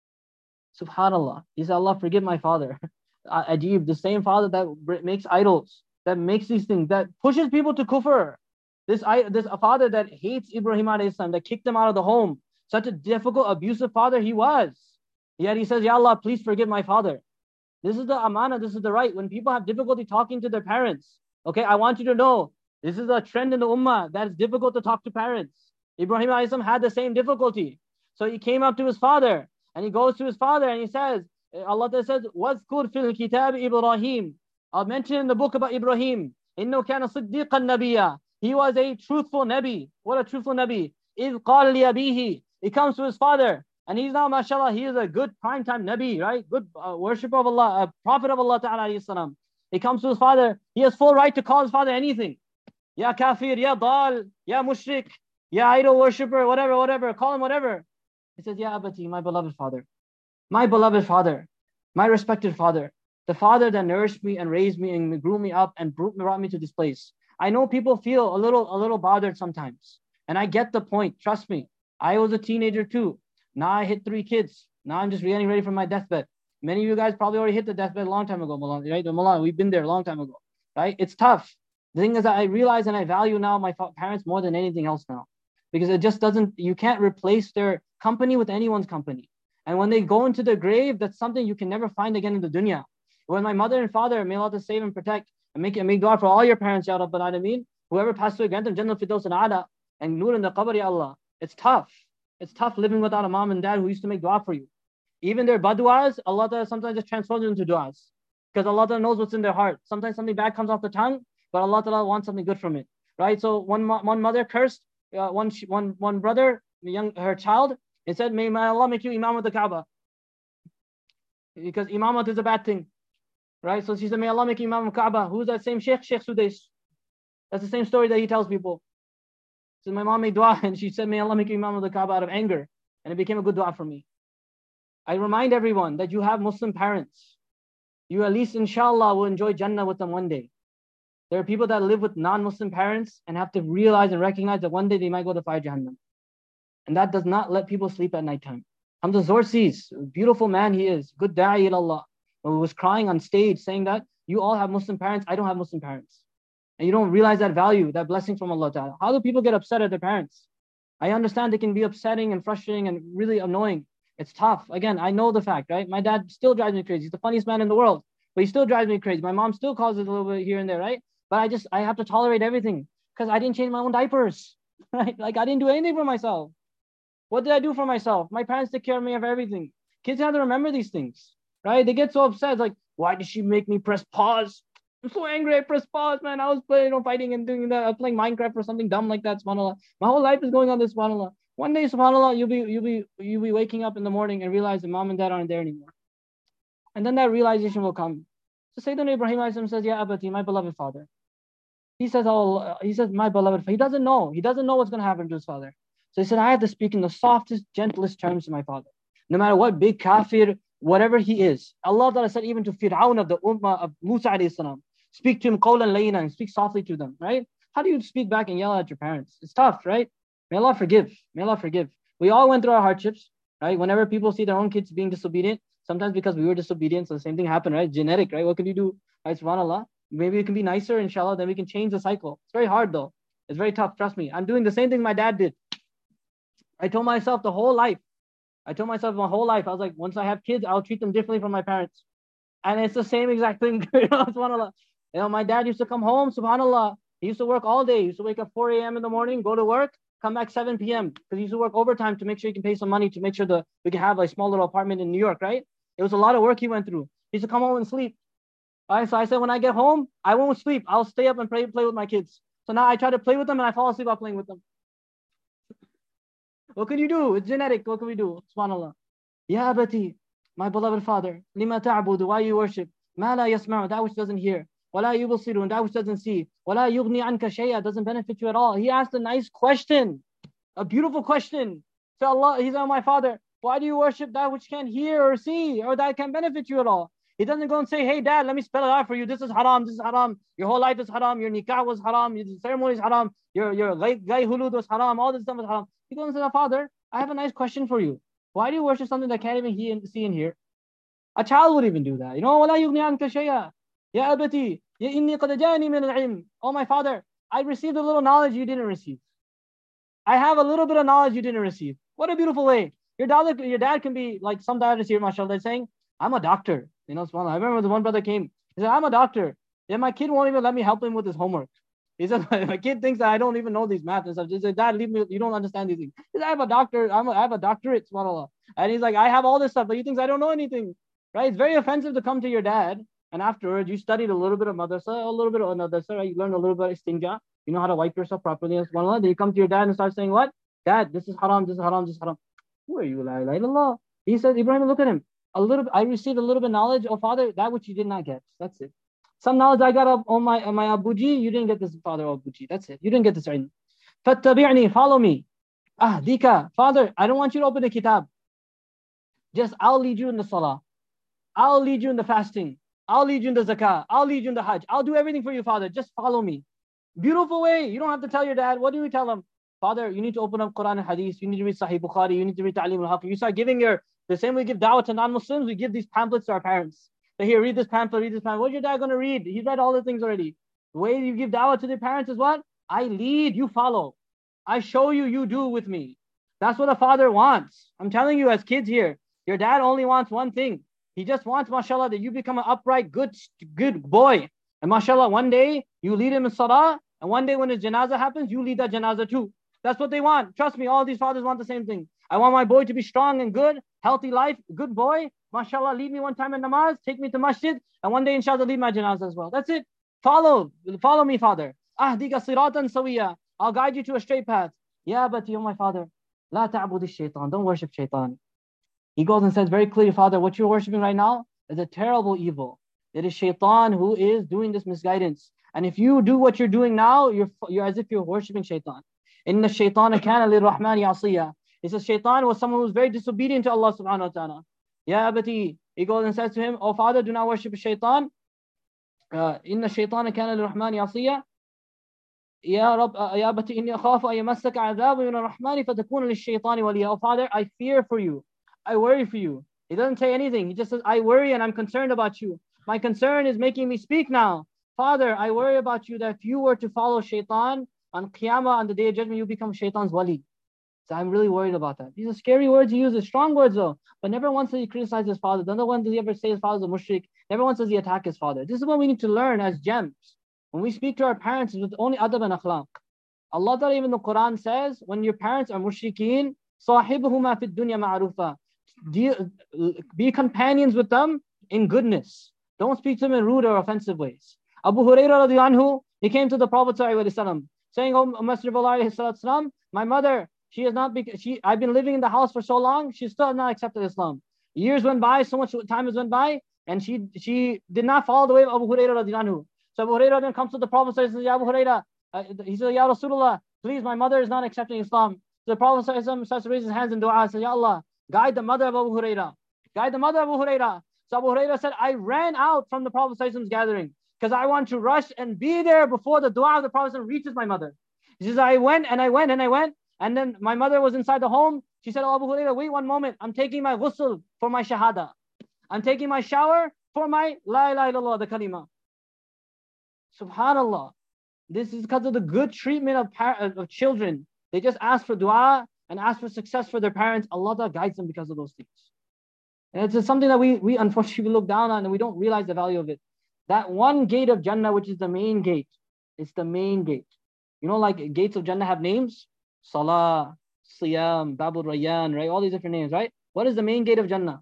Subhanallah. He said, Allah, forgive my father. Ajib, the same father that makes idols, that makes these things, that pushes people to kufr. This father that hates Ibrahim alayhi salam, that kicked him out of the home. Such a difficult, abusive father he was. Yet he says, Ya Allah, please forgive my father. This is the amana, this is the right. When people have difficulty talking to their parents, okay, I want you to know, this is a trend in the ummah that it's difficult to talk to parents. Ibrahim alayhi salam had the same difficulty. So he came up to his father, and he goes to his father and he says, Allah says, وَاذْكُرْ فِي الْكِتَابِ Ibrahim. I'll mention in the book about Ibrahim. إِنَّهُ كَانَ صِدِّيقًا نَبِيًّا. He was a truthful Nabi. What a truthful Nabi. إِذْ قَالَ لِأَبِيهِ. He comes to his father. And he's now, mashallah, he is a good primetime Nabi, right? Good worshipper of Allah, a prophet of Allah Ta'ala alayhi salam. He comes to his father. He has full right to call his father anything. Ya kafir, ya dal, ya mushrik, ya idol worshipper, whatever. Call him whatever. He says, Ya abati, my beloved father. My beloved father. My respected father. The father that nourished me and raised me and grew me up and brought me to this place. I know people feel a little bothered sometimes. And I get the point. Trust me. I was a teenager too. Now I hit 3 kids. Now I'm just getting ready for my deathbed. Many of you guys probably already hit the deathbed a long time ago, Maulana, right? Maulana, we've been there a long time ago, right? It's tough. The thing is that I realize and I value now my parents more than anything else now. Because it just doesn't, you can't replace their company with anyone's company. And when they go into their grave, that's something you can never find again in the dunya. When my mother and father, may Allah save and protect, and make dua for all your parents, Ya Rabbal Alameen. Whoever passed away, grant them Jannah Firdaus al-A'la and Nur in the Qabr, Ya Allah. It's tough. It's tough living without a mom and dad who used to make dua for you. Even their badduas, Allah Ta'ala sometimes just transforms them into duas. Because Allah Ta'ala knows what's in their heart. Sometimes something bad comes off the tongue, but Allah Ta'ala wants something good from it. Right? So one mother cursed one brother, her child, and said, may Allah make you Imam of the Kaaba. Because Imamat is a bad thing. Right? So she said, may Allah make you Imam of Kaaba. Who's that same Sheikh? Sheikh Sudais. That's the same story that he tells people. So my mom made dua and she said, may Allah make you Imam of the Kaaba out of anger. And it became a good dua for me. I remind everyone that you have Muslim parents. You at least, inshallah, will enjoy Jannah with them one day. There are people that live with non-Muslim parents and have to realize and recognize that one day they might go to fire Jahannam. And that does not let people sleep at nighttime. Hamza Zorsis, beautiful man he is, good da'i Allah, who was crying on stage saying that you all have Muslim parents, I don't have Muslim parents. And you don't realize that value, that blessing from Allah Ta'ala. How do people get upset at their parents? I understand they can be upsetting and frustrating and really annoying. It's tough. Again, I know the fact, right? My dad still drives me crazy. He's the funniest man in the world, but he still drives me crazy. My mom still causes a little bit here and there, right? But I have to tolerate everything because I didn't change my own diapers, right? Like I didn't do anything for myself. What did I do for myself? My parents took care of me of everything. Kids have to remember these things, right? They get so upset. It's like, why did she make me press pause? I'm so angry. I pressed pause, man. I was playing, fighting and doing that. I was playing Minecraft or something dumb like that. Subhanallah. My whole life is going on this. Subhanallah. One day, subhanallah, you'll be waking up in the morning and realize that mom and dad aren't there anymore. And then that realization will come. So Sayyidina Ibrahim says, Ya Abati, my beloved father. He says, my beloved father. He doesn't know. He doesn't know what's going to happen to his father. So he said, I have to speak in the softest, gentlest terms to my father. No matter what big kafir, whatever he is. Allah Ta'ala said even to Fir'aun of the Ummah of Musa alayhi salam, speak to him qawlan layyinan, and speak softly to them, right? How do you speak back and yell at your parents? It's tough, right? May Allah forgive. May Allah forgive. We all went through our hardships, right? Whenever people see their own kids being disobedient, sometimes because we were disobedient, so the same thing happened, right? Genetic, right? What can you do? Right? Subhanallah. Maybe you can be nicer, inshallah, then we can change the cycle. It's very hard though. It's very tough, trust me. I'm doing the same thing my dad did. I told myself the whole life. I told myself my whole life, I was like, once I have kids, I'll treat them differently from my parents. And it's the same exact thing. SubhanAllah. My dad used to come home, subhanAllah. He used to work all day. He used to wake up 4 a.m. in the morning, go to work, come back 7 p.m. because he used to work overtime to make sure he can pay some money to make sure we can have a small little apartment in New York, right? It was a lot of work he went through. He used to come home and sleep. All right, so I said, when I get home, I won't sleep. I'll stay up and play with my kids. So now I try to play with them and I fall asleep while playing with them. What can you do? It's genetic. What can we do? SubhanAllah. Ya Abati, my beloved father, lima ta'budu, why you worship? Ma la yasma'u, that which doesn't hear. Wala yubsiru, and that which doesn't see. Wala yughni anka shay'a, doesn't benefit you at all. He asked a nice question, a beautiful question. So Allah, he said, my father, why do you worship that which can't hear or see or that can benefit you at all? He doesn't go and say, hey dad, let me spell it out for you. This is haram, this is haram. Your whole life is haram. Your nikah was haram. Your ceremony is haram. Your gay hulud was haram. All this stuff was haram. He goes and says, father, I have a nice question for you. Why do you worship something that can't even see and hear? A child would even do that. وَلَا يُغْنِي عَنْكَ شَيْئًا يَا أَبَتِي إِنِّي قَدْ جَاءَنِي مِنَ الْعِلْمِ. Oh my father, I received a little knowledge you didn't receive. I have a little bit of knowledge you didn't receive. What a beautiful way. Your dad can be like some dads here, mashallah, they're saying, I'm a doctor. I remember the one brother came. He said, I'm a doctor. Yeah, my kid won't even let me help him with his homework. He said, my kid thinks that I don't even know these math and stuff. He said, Dad, leave me. You don't understand these things. He said, I have a doctor. I have a doctorate, subhanAllah. And he's like, I have all this stuff, but he thinks I don't know anything. Right? It's very offensive to come to your dad and afterwards you studied a little bit of madrasa, a little bit of madrasa, right? You learned a little bit of istinja. You know how to wipe yourself properly. Then you come to your dad and start saying, what? Dad, this is haram, this is haram, this is haram. Who are you? La ilaha illallah. He says, Ibrahim, look at him. I received a little bit of knowledge. Oh, father, that which you did not get. That's it. Some knowledge I got on my Abuji, you didn't get this, father Abuji. That's it. You didn't get this right. Fattabi'ni, follow me. Dika, father, I don't want you to open the kitab. Just I'll lead you in the salah. I'll lead you in the fasting. I'll lead you in the zakah. I'll lead you in the hajj. I'll do everything for you, father. Just follow me. Beautiful way. You don't have to tell your dad. What do you tell him? Father, you need to open up Quran and Hadith. You need to read Sahih Bukhari. You need to read Ta'lim al-Haq. You start giving the same way we give da'wah to non-Muslims, we give these pamphlets to our parents. So here, read this pamphlet, read this pamphlet. What's your dad going to read? He's read all the things already. The way you give da'wah to their parents is what? I lead, you follow. I show you, you do with me. That's what a father wants. I'm telling you as kids here, your dad only wants one thing. He just wants, mashallah, that you become an upright, good boy. And mashallah, one day you lead him in salah, and one day when his janazah happens, you lead that janazah too. That's what they want. Trust me, all these fathers want the same thing. I want my boy to be strong and good, healthy life, good boy. Mashallah, lead me one time in namaz, take me to masjid, and one day inshallah lead my janazah as well. That's it. Follow me, father. Ahdika siratan sawiya. I'll guide you to a straight path. Ya Abati, oh my father, la ta'budi shaitan. Don't worship shaitan. He goes and says very clearly, father, what you're worshiping right now is a terrible evil. It is shaitan who is doing this misguidance. And if you do what you're doing now, you're as if you're worshiping shaitan. Inna shaitana kana lirrahmani asiya. He says shaitan was someone who was very disobedient to Allah subhanahu wa ta'ala. Ya Abati, he goes and says to him, oh father, do not worship shaitan. إن الشيطان كان للرحمن عصيا يا رب يا أبت إني أخاف أن يمسك عذاب من الرحمن فتكون للشيطان وليا. Oh Father, I fear for you. I worry for you. He doesn't say anything. He just says, I worry and I'm concerned about you. My concern is making me speak now. Father, I worry about you that if you were to follow shaitan on Qiyamah, on the day of judgment, you become shaitan's wali. So I'm really worried about that. These are scary words he uses, strong words though. But never once does he criticize his father. Never once does he ever say his father's a mushrik. Never once does he attack his father. This is what we need to learn as gems. When we speak to our parents, it's with only adab and akhlaq. Allah Ta'ala even in the Quran says, when your parents are mushrikeen, صَاحِبْهُمَا فِي الدُّنْيَا مَعْرُوفًا. Be companions with them in goodness. Don't speak to them in rude or offensive ways. Abu Hurairah radiallahu anhu, he came to the Prophet saying, "O Messenger of Allah, my mother, I've been living in the house for so long, she still has not accepted Islam. Years went by, so much time has went by, and she did not follow the way of Abu Hurairah radiallahu anhu." So Abu Hurairah then comes to the Prophet and says, "Ya Abu Hurairah," he says, "Ya Rasulullah, please, my mother is not accepting Islam." So the Prophet starts to raise his hands in dua and says, "Ya Allah, guide the mother of Abu Hurairah. Guide the mother of Abu Hurairah." So Abu Hurairah said, "I ran out from the Prophet's gathering because I want to rush and be there before the dua of the Prophet reaches my mother." He says, "I went and I went and I went. And then my mother was inside the home. She said, 'Oh, Abu Hurairah, wait one moment. I'm taking my ghusl for my shahada. I'm taking my shower for my la ilaha illallah, the kalima.'" Subhanallah. This is because of the good treatment of children. They just ask for dua and ask for success for their parents. Allah guides them because of those things. And it's just something that we unfortunately look down on and we don't realize the value of it. That one gate of Jannah, which is the main gate, it's the main gate. You know, like gates of Jannah have names? Salah, Siyam, Babul Rayyan, right? All these different names, right? What is the main gate of Jannah?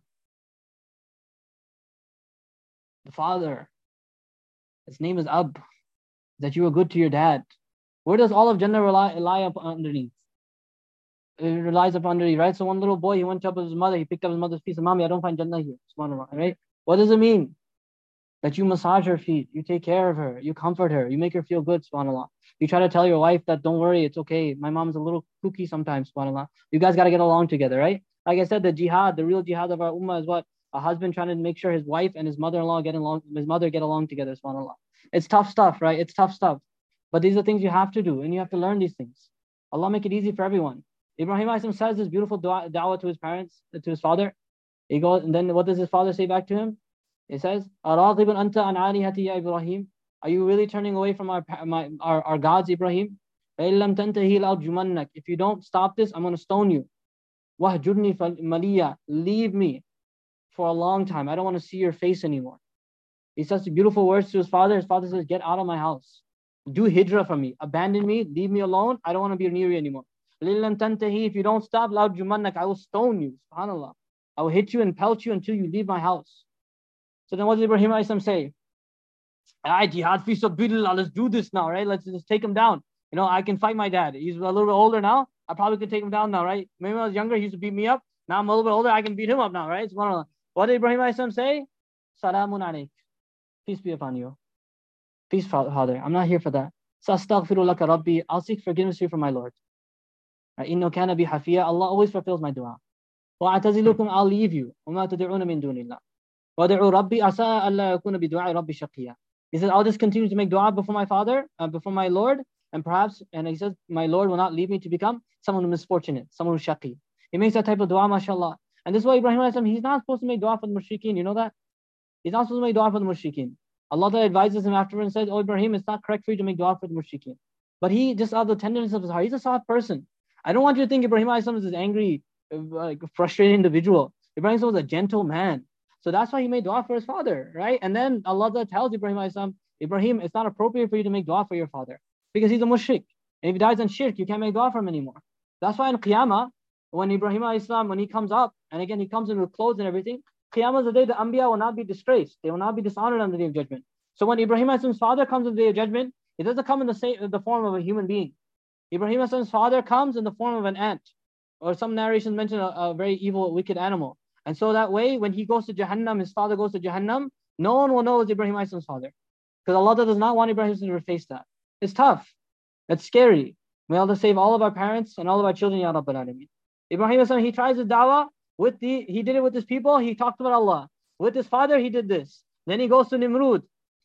The father. His name is Ab. That you were good to your dad. Where does all of Jannah rely upon underneath? It relies upon underneath, right? So one little boy, he went up with his mother, he picked up his mother's piece of mommy, I don't find Jannah here. SubhanAllah, right? What does it mean? That you massage her feet, you take care of her, you comfort her, you make her feel good, SubhanAllah. You try to tell your wife that don't worry, it's okay. My mom's a little kooky sometimes, SubhanAllah. You guys got to get along together, right? Like I said, the jihad, the real jihad of our ummah is what? A husband trying to make sure his wife and his mother-in-law get along together, SubhanAllah. It's tough stuff, right? It's tough stuff. But these are things you have to do, and you have to learn these things. Allah make it easy for everyone. Ibrahim a.s. says this beautiful da'wah to his parents, to his father. He goes, and then what does his father say back to him? He says, "أَرَاغِبٌ أَنْتَ عَنْ عَالِهَتِي يَا Ibrahim? Are you really turning away from our gods, Ibrahim? فَإِن لَمْ تَنْتَهِي لَأَرْجُمَنَّكَ. If you don't stop this, I'm going to stone you. وَهْجُرْنِي مَلِيًّا. Leave me for a long time. I don't want to see your face anymore." He says beautiful words to his father. His father says, "Get out of my house. Do hijrah from me. Abandon me. Leave me alone. I don't want to be near you anymore. If you don't stop, I will stone you." SubhanAllah. I will hit you and pelt you until you leave my house. So then what does Ibrahim a.s. say? Jihad fi sabilillah, let's do this now, right? Let's just take him down. You know, I can fight my dad. He's a little bit older now. I probably could take him down now, right? Maybe when I was younger, he used to beat me up. Now I'm a little bit older, I can beat him up now, right? SubhanAllah. What did Ibrahim a.s. say? Salamun alayk. Peace be upon you. Peace, Father. I'm not here for that. Sastaghfiru laka Rabbi. I'll seek forgiveness from my Lord. Inno kana bi hafiya. Allah always fulfills my dua. Wa'atazilukum. I'll leave you. وَمَا تَدْعُونَ مِن دُونِ اللَّهِ وَدَعُوا رَبِّي عَسَىٰ أَلَّا يَكُونَ بِدُعَاءِ رَبِّي شَقِيًّا. He says, I'll just continue to make dua before my Father, before my Lord, and he says, my Lord will not leave me to become someone who is misfortunate, someone who's shaqi. He makes that type of dua, mashallah. And this is why Ibrahim a.s., he's not supposed to make dua for the mushrikeen, you know that? He's not supposed to make dua for the mushrikeen. Allah advises him afterwards and says, "Oh Ibrahim, it's not correct for you to make dua for the mushrikeen." But he, just out of the tenderness of his heart, he's a soft person. I don't want you to think Ibrahim a.s. is this angry, frustrated individual. Ibrahim was a gentle man. So that's why he made dua for his father, right? And then Allah tells Ibrahim a.s., Ibrahim, it's not appropriate for you to make dua for your father because he's a mushrik. And if he dies on shirk, you can't make dua for him anymore. That's why in Qiyamah, when Ibrahim a.s., when he comes up, and again he comes in with clothes and everything, Qiyamah is the day the Anbiya will not be disgraced. They will not be dishonored on the day of judgment. So when Ibrahim a.s.'s father comes on the day of judgment, it doesn't come in the form of a human being. Ibrahim a.s.'s father comes in the form of an ant. Or some narrations mention a very evil, wicked animal. And so that way, when he goes to Jahannam, his father goes to Jahannam, no one will know it's Ibrahim a.s.'s father. Because Allah does not want Ibrahim to face that. It's tough. It's scary. May Allah save all of our parents and all of our children, Ya Rabbal Alameen. Ibrahim a.s., he tries his da'wah. He did it with his people, he talked about Allah. With his father, he did this. Then he goes to Nimrud.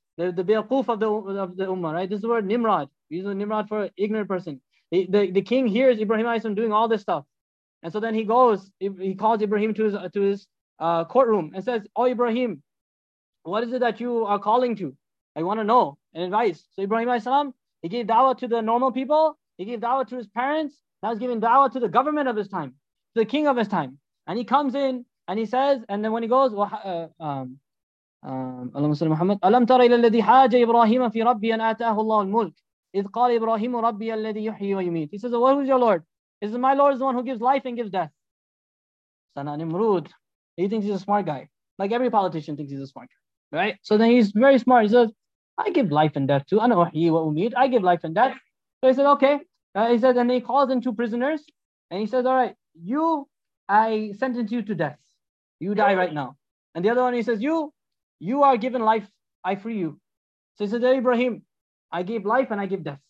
the Be'aquf of the Ummah, right? This is the word Nimrod. We use Nimrod for an ignorant person. The king hears Ibrahim alayhi doing all this stuff. And so then he goes, he calls Ibrahim to his courtroom and says, "Oh Ibrahim, what is it that you are calling to? I want to know and advice." So Ibrahim alayhi he gave da'wah to the normal people. He gave da'wah to his parents. Now he's giving da'wah to the government of his time, to the king of his time. And he comes in and he says, and then when he goes, اللهم صل محمد ألم تر إلى الذي حاج إبراهيم في ربي أن آتاه الله الملك إذ قال إبراهيم ربي الذي يحيي ويميت. He says, "Well, who's your Lord?" He says, "My Lord is the one who gives life and gives death." Sana Nimrud. He thinks he's a smart guy. Like every politician thinks he's a smart guy, right? So then he's very smart. He says, "I give life and death too. Ana uhyi wa umit. I give life and death." So he said, "Okay." He said, and he calls in two prisoners, and he says, "All right, I sentence you to death. You die right now." And the other one, he says, You are given life. I free you." So he said, "Ibrahim, I give life and I give death."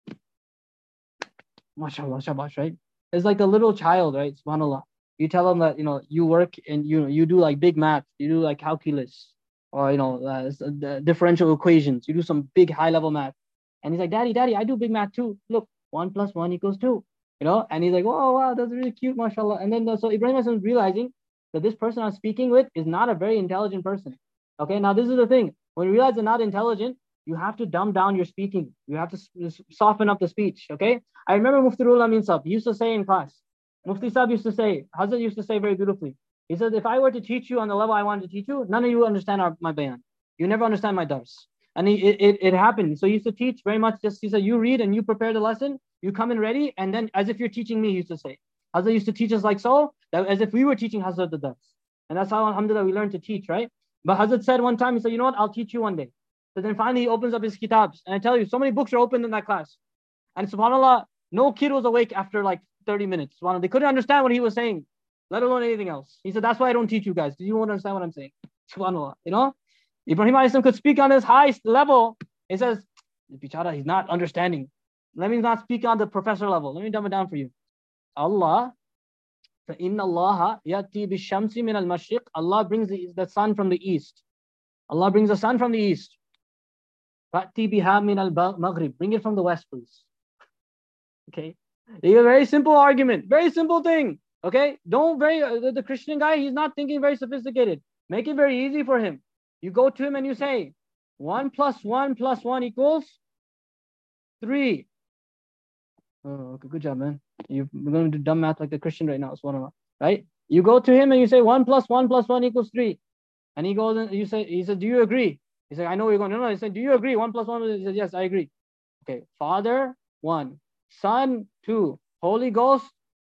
MashaAllah, shabash, right? It's like a little child, right? SubhanAllah. You tell them that, you work and you do like big math, you do like calculus, or, differential equations. You do some big high level math. And he's like, Daddy, I do big math too. Look, 1 + 1 = 2, and he's like, "Oh, wow, that's really cute, mashallah." And then, so Ibrahim is realizing that this person I'm speaking with is not a very intelligent person. Okay, now this is the thing. When you realize they're not intelligent, you have to dumb down your speaking. You have to soften up the speech, okay? I remember Mufti Ruhul Amin Sahib used to say in class, Mufti Sahib used to say, Hazrat used to say very beautifully, he said, "If I were to teach you on the level I wanted to teach you, none of you understand my bayan. You never understand my dars." And it happened. So he used to teach very much just, he said, "You read and you prepare the lesson, you come in ready, and then as if you're teaching me," he used to say. Hazrat used to teach us like so, that as if we were teaching Hazrat the dars. And that's how, alhamdulillah, we learn to teach, right? But Hazrat said one time, he said, "You know what, I'll teach you one day." So then finally he opens up his kitabs. And I tell you, so many books are opened in that class. And subhanAllah, no kid was awake after like 30 minutes. SubhanAllah, they couldn't understand what he was saying, let alone anything else. He said, "That's why I don't teach you guys, because you won't understand what I'm saying." SubhanAllah, Ibrahim alayhi could speak on this high level. He says, "Bichara, he's not understanding. Let me not speak on the professor level. Let me dumb it down for you. Allah, فَإِنَّ اللَّهَ يَأْتِي بِالشَّمْسِ مِنَ الْمَشْرِقِ." Allah brings the sun from the east. Allah brings the sun from the east. فَأْتِي بِهَا مِنَ الْمَغْرِبِ. Bring it from the west, please. Okay? A very simple argument. Very simple thing. Okay? The Christian guy, he's not thinking very sophisticated. Make it very easy for him. You go to him and you say, 1 + 1 + 1 = 3. Oh, okay, good job, man. We're going to do dumb math like the Christian right now, right? You go to him and you say 1 + 1 + 1 = 3. And he goes and he said, "Do you agree?" He said, "I know you're going." No. He said, "Do you agree? 1 + 1?" He said, "Yes, I agree." Okay. Father, 1. Son, 2. Holy Ghost.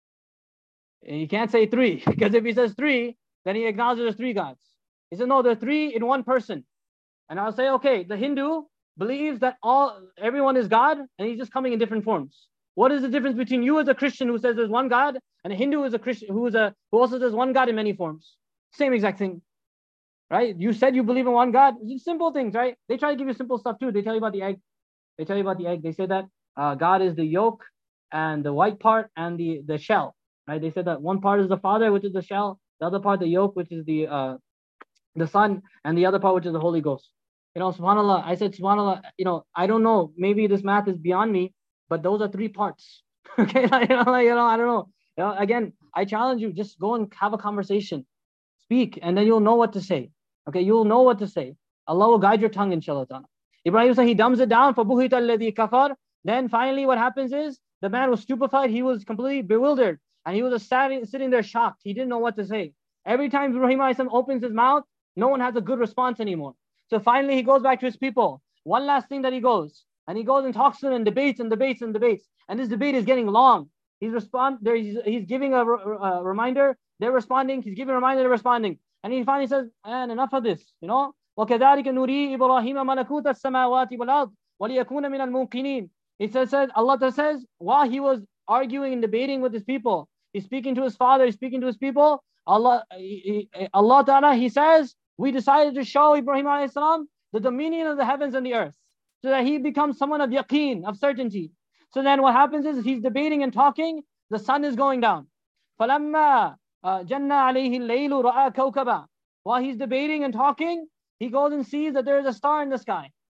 And he can't say 3, because if he says 3, then he acknowledges there's 3 gods. He said, "No, there are 3 in one person." And I'll say, okay, the Hindu believes that everyone is God, and he's just coming in different forms. What is the difference between you as a Christian who says there's one God, and a Hindu is a Christian who also says one God in many forms? Same exact thing, right? You said you believe in one God. It's simple things, right? They try to give you simple stuff too. They tell you about the egg. They say that God is the yolk and the white part and the shell, right? They said that one part is the Father, which is the shell, the other part the yolk, which is the Son, and the other part which is the Holy Ghost. SubhanAllah. I said, SubhanAllah. I don't know. Maybe this math is beyond me. But those are 3 parts. Okay, I don't know. Again, I challenge you, just go and have a conversation. Speak, and then you'll know what to say. Okay, you'll know what to say. Allah will guide your tongue, inshallah ta'ala. Ibrahim said he dumbs it down, فَبُهِتَ الَّذِي كَفَرَ. Then finally what happens is, the man was stupefied, he was completely bewildered, and he was just sitting there shocked. He didn't know what to say. Every time Ibrahim opens his mouth, no one has a good response anymore. So finally he goes back to his people. One last thing that he goes and talks to them and debates. And this debate is getting long. He's giving a reminder, they're responding. He's giving a reminder, they're responding. And he finally says, "And enough of this, وَكَذَلِكَ نُرِي إِبْرَاهِيمَ مَلَكُوتَ السَّمَاوَاتِ وَالْأَرْضِ وَلِيَكُونَ مِنَ الْمُوقِنِينَ." Allah says, while he was arguing and debating with his people, he's speaking to his father, he's speaking to his people. Allah Ta'ala, he says, we decided to show Ibrahim alayhi salam the dominion of the heavens and the earth, so that he becomes someone of yaqeen, of certainty. So then what happens is, he's debating and talking, the sun is going down. فَلَمَّا جَنَّ عَلَيْهِ اللَّيْلُ رَأَى كَوْكَبًا. While he's debating and talking, he goes and sees that there is a star in the sky.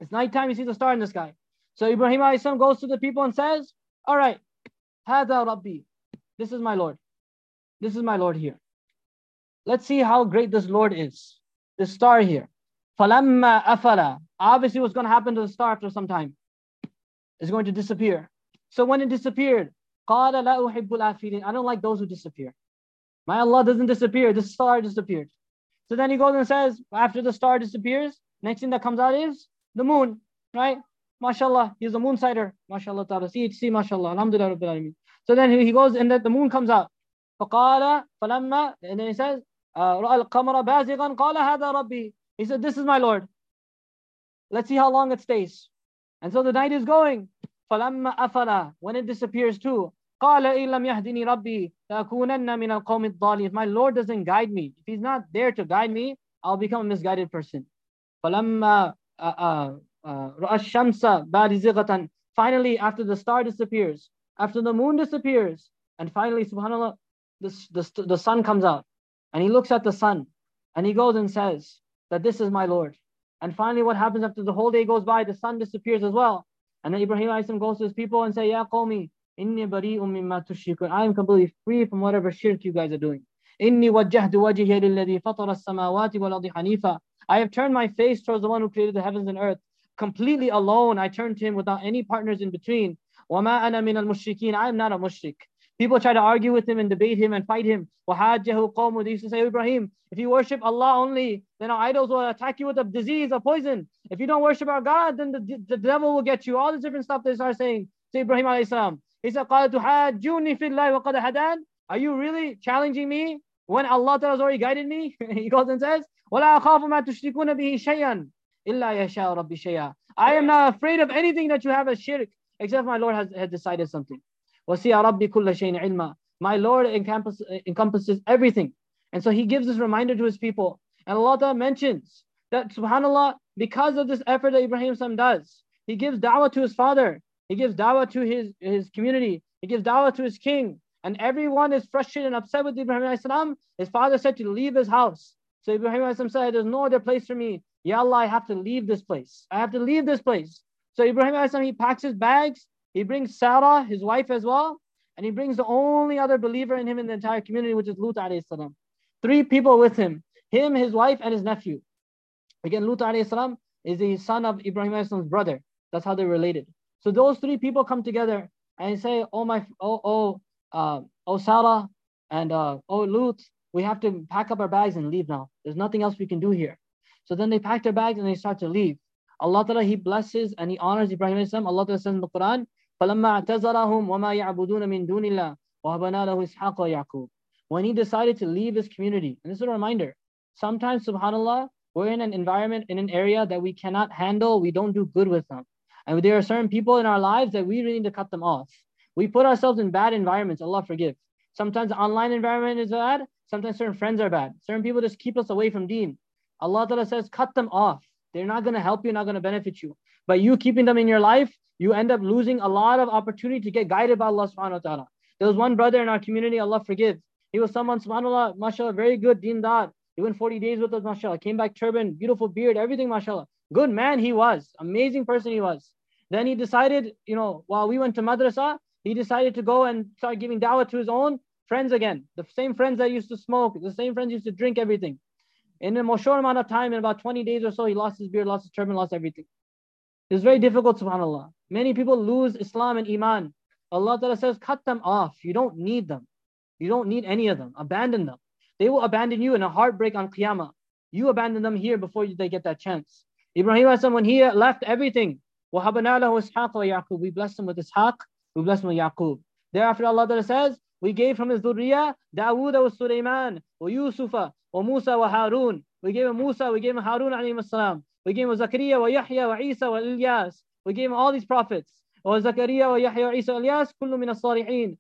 It's nighttime, he sees a star in the sky. So Ibrahim alayhi salam goes to the people and says, all right, Hada Rabbi. This is my Lord. This is my Lord here. Let's see how great this Lord is. This star here. Falamma afala. Obviously what's going to happen to the star after some time? It's going to disappear. So when it disappered, قَالَ لَا أُحِبُّ الْآفِلِينَ. I don't like those who disappear. My Allah doesn't disappear. The star disappeared. So then he goes and says, after the star disappears, next thing that comes out is the moon, right? MashaAllah, he's a moon sighter. MashaAllah ta'ala. See, MashaAllah. Alhamdulillah Rabbil Alameen. So then he goes and the moon comes out. فَقَالَ فَلَمَّا. And then he says, رَأَى الْقَمَرَ بَازِغًا قَالَ هَذَا رَبِّي. He said, this is my Lord. Let's see how long it stays. And so the night is going. فَلَمَّا أَفَلَ. When it disappears too. قَالَ إِن لَمْ يَهْدِنِي رَبِّي لَأَكُونَنَّ مِنَ الْقَوْمِ الضَّالِينَ. If my Lord doesn't guide me, if he's not there to guide me, I'll become a misguided person. فَلَمَّا رَأَى الشَّمْسَ بَارِزِغَةً. Finally, after the star disappears, after the moon disappears, and finally, subhanAllah, the sun comes out. And he looks at the sun, and he goes and says that this is my Lord. And finally, what happens after the whole day goes by, the sun disappears as well. And then Ibrahim alayhi salam goes to his people and say, Ya qawmi, inni bari'un mimma tushrikun. I am completely free from whatever shirk you guys are doing. Inni wajjahtu wajhiya lilladhi fatara as-samawati wal ardi hanifa. I have turned my face towards the one who created the heavens and earth. Completely alone, I turn to him without any partners in between. وَمَا أَنَا مِنَ الْمُشْرِكِينَ. I am not a mushrik. People try to argue with him and debate him and fight him. وَحَاجَّهُ قَوْمُ. They used to say, Ibrahim, if you worship Allah only, then our idols will attack you with a disease, a poison. If you don't worship our God, then the devil will get you. All this different stuff they start saying to Ibrahim alayhi salam. He said, قَالَ تُحَاجُّونِي فِي اللَّهِ وَقَدْ هَدَانِ. Are you really challenging me when Allah has already guided me? He goes and says, وَلَا أَخَافُ مَا تُشْرِكُونَ بِهِ شَيْئًا إِلَّا يَشَاءُ رَبِّي شَيْئًا. I am not afraid of anything that you have as shirk, except my Lord has decided something. وَسِيَ رَبِّي كُلَّ شَيْءٍ عِلْمًا. My Lord encompasses everything. And so he gives this reminder to his people. And Allah Ta'ala mentions that, subhanAllah, because of this effort that Ibrahim Sam does, he gives da'wah to his father, he gives da'wah to his community, he gives da'wah to his king. And everyone is frustrated and upset with Ibrahim salam. His father said to leave his house. So Ibrahim said, there's no other place for me. Ya Allah, I have to leave this place. I have to leave this place. So Ibrahim salam, he packs his bags, he brings Sarah, his wife as well, and he brings the only other believer in him in the entire community, which is Lut alayhi salam. 3 people with him, his wife, and his nephew. Again, Lut alayhi salam is the son of Ibrahim alayhi salam's brother. That's how they're related. So those 3 people come together and say, oh Sarah and oh Lut, we have to pack up our bags and leave now. There's nothing else we can do here. So then they pack their bags and they start to leave. Allah Ta'ala, he blesses and he honors Ibrahim alayhi salam. Allah Ta'ala says in the Quran, فَلَمَّا اعْتَزَرَهُمْ وَمَا يَعْبُدُونَ مِن دُونِ اللَّهِ وَهَبَنَا لَهُ إِسْحَاقَ وَيَعْقُوبَ. When he decided to leave his community, and this is a reminder, sometimes, subhanAllah, we're in an environment, in an area that we cannot handle, we don't do good with them. And there are certain people in our lives that we really need to cut them off. We put ourselves in bad environments, Allah forgive. Sometimes the online environment is bad, sometimes certain friends are bad. Certain people just keep us away from deen. Allah Ta'ala says, cut them off. They're not going to help you, not going to benefit you. But you keeping them in your life, you end up losing a lot of opportunity to get guided by Allah subhanahu wa ta'ala. There was one brother in our community, Allah forgive. He was someone, subhanAllah, mashallah, very good deendar. He went 40 days with us, mashallah. Came back turban, beautiful beard, everything, mashallah. Good man he was. Amazing person he was. Then he decided, while we went to madrasa, he decided to go and start giving da'wah to his own friends again. The same friends that used to smoke, the same friends used to drink everything. In a more short amount of time, in about 20 days or so, he lost his beard, lost his turban, lost everything. It's very difficult, subhanAllah. Many people lose Islam and Iman. Allah Ta'ala says, cut them off. You don't need them. You don't need any of them. Abandon them. They will abandon you in a heartbreak on Qiyamah. You abandon them here before they get that chance. Ibrahim, when he left everything, وَهَبَنَا لَهُ إِسْحَاقَ وَيَعْقُوبَ. We blessed him with Ishaq, we blessed him with Yaqub. Thereafter, Allah Ta'ala says, we gave from his dhurriyyah, Dawood wa Sulaiman, wa Yusufa, wa Musa wa Harun. We gave him Musa, we gave him Harun alayhi salam. We gave him Zakaria wa Yahya wa Isa wa Ilyas. We gave him all these prophets. Wa Zakaria wa Yahya wa Isa wa Ilyas, kullu min as-salihin.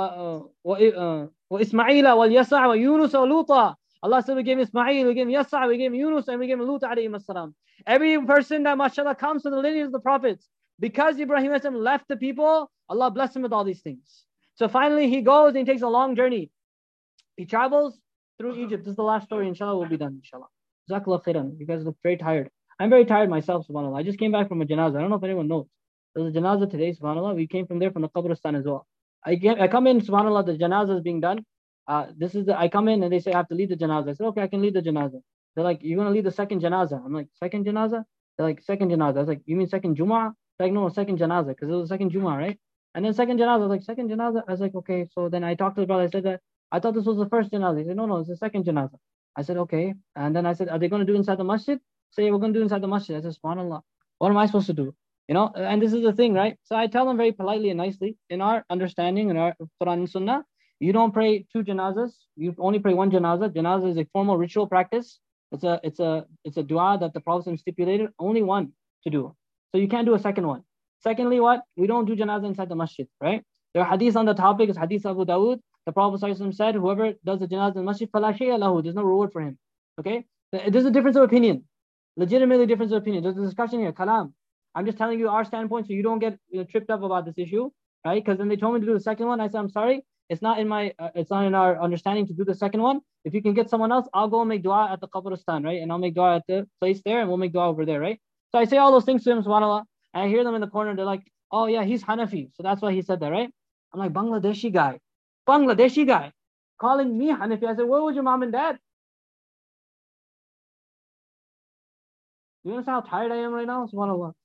Wa Ismaila wa Yasa wa Yunus wa Luta. Allah said we gave him Ismail, we gave him Yasa, we gave him Yunus, and we gave him Lut alayhi salam. Every person that mashallah comes from the lineage of the prophets, because Ibrahim left the people, Allah blessed him with all these things. So finally he goes and he takes a long journey. He travels through Egypt. This is the last story, inshallah, we'll be done, inshallah. Jazakallah khairan. You guys look very tired. I'm very tired myself, subhanAllah. I just came back from a janazah. I don't know if anyone knows. There's a janazah today, subhanAllah. We came from there, from the Qabristan as well. I come in, subhanAllah, the janazah is being done. I come in and they say I have to lead the janazah. I said, okay, I can lead the janazah. They're like, you're going to lead the second janazah. I'm like, second janazah? They're like, second janazah. I was like, you mean second Jumu'ah? They're like, no, second janazah, because it was the second Jumu'ah, right? And then second janazah, I was like, second janazah? I was like, okay. So then I talked to the brother. I said that I thought this was the first janazah. He said, no, it's the second janazah. I said, okay. And then I said, are they going to do inside the masjid? Say, we're going to do inside the masjid. I said, subhanAllah. What am I supposed to do? You know, and this is the thing, right? So I tell them very politely and nicely, in our understanding, in our Quran and Sunnah, you don't pray two janazas. You only pray one janazah. Janazah is a formal ritual practice. It's a dua that the Prophet stipulated, only one to do. So you can't do a second one. Secondly, what? We don't do janazah inside the masjid, right? There are hadiths on the topic. It's hadith Abu Dawood. The Prophet said, whoever does the janazah in the masjid, فَلَا شَيْءَ لَهُ. There's no reward for him. Okay? There's a difference of opinion. Legitimately difference of opinion. There's a discussion here, kalam. I'm just telling you our standpoint so you don't get tripped up about this issue, right? Because then they told me to do the second one. I said, I'm sorry. It's not in our understanding to do the second one. If you can get someone else, I'll go and make dua at the Qabristan, right? And I'll make dua at the place there and we'll make dua over there, right? So I say all those things to him, subhanAllah. And I hear them in the corner. They're like, oh yeah, he's Hanafi. So that's why he said that, right? I'm like, Bangladeshi guy, calling me Hanafi. I said, where was your mom and dad? You understand how tired I am right now? SubhanAllah.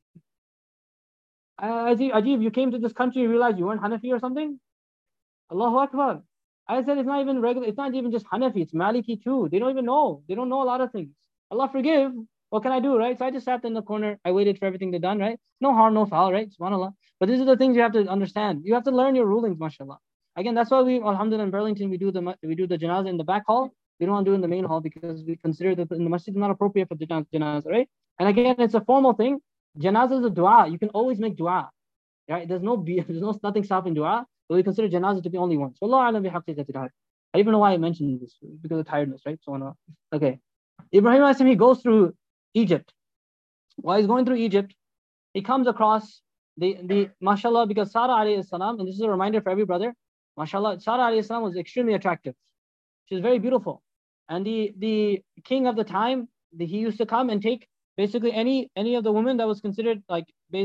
Ajib, you came to this country, you realized you weren't Hanafi or something? Allahu Akbar. I said it's not even regular, it's not even just Hanafi, it's Maliki too. They don't even know. They don't know a lot of things. Allah forgive. What can I do, right? So I just sat in the corner. I waited for everything to done, right? No harm, no foul, right? SubhanAllah. But these are the things you have to understand. You have to learn your rulings, mashallah. Again, that's why we, alhamdulillah, in Burlington, we do the janazah in the back hall. We don't want to do it in the main hall because we consider that in the masjid is not appropriate for the janazah, right? And again, it's a formal thing. Janazah is a dua. You can always make dua, right? There's nothing stopping dua, but we consider janazah to be only one. So Allah alam bihaqiqatihi. I even know why I mentioned this, because of tiredness, right? So okay. Ibrahim, he goes through Egypt. While he's going through Egypt, he comes across the mashallah, because Sarah alayhi salam, and this is a reminder for every brother, mashallah, Sarah alayhi salam was extremely attractive. She was very beautiful. And the king of the time, he used to come and take basically any of the women that was considered like,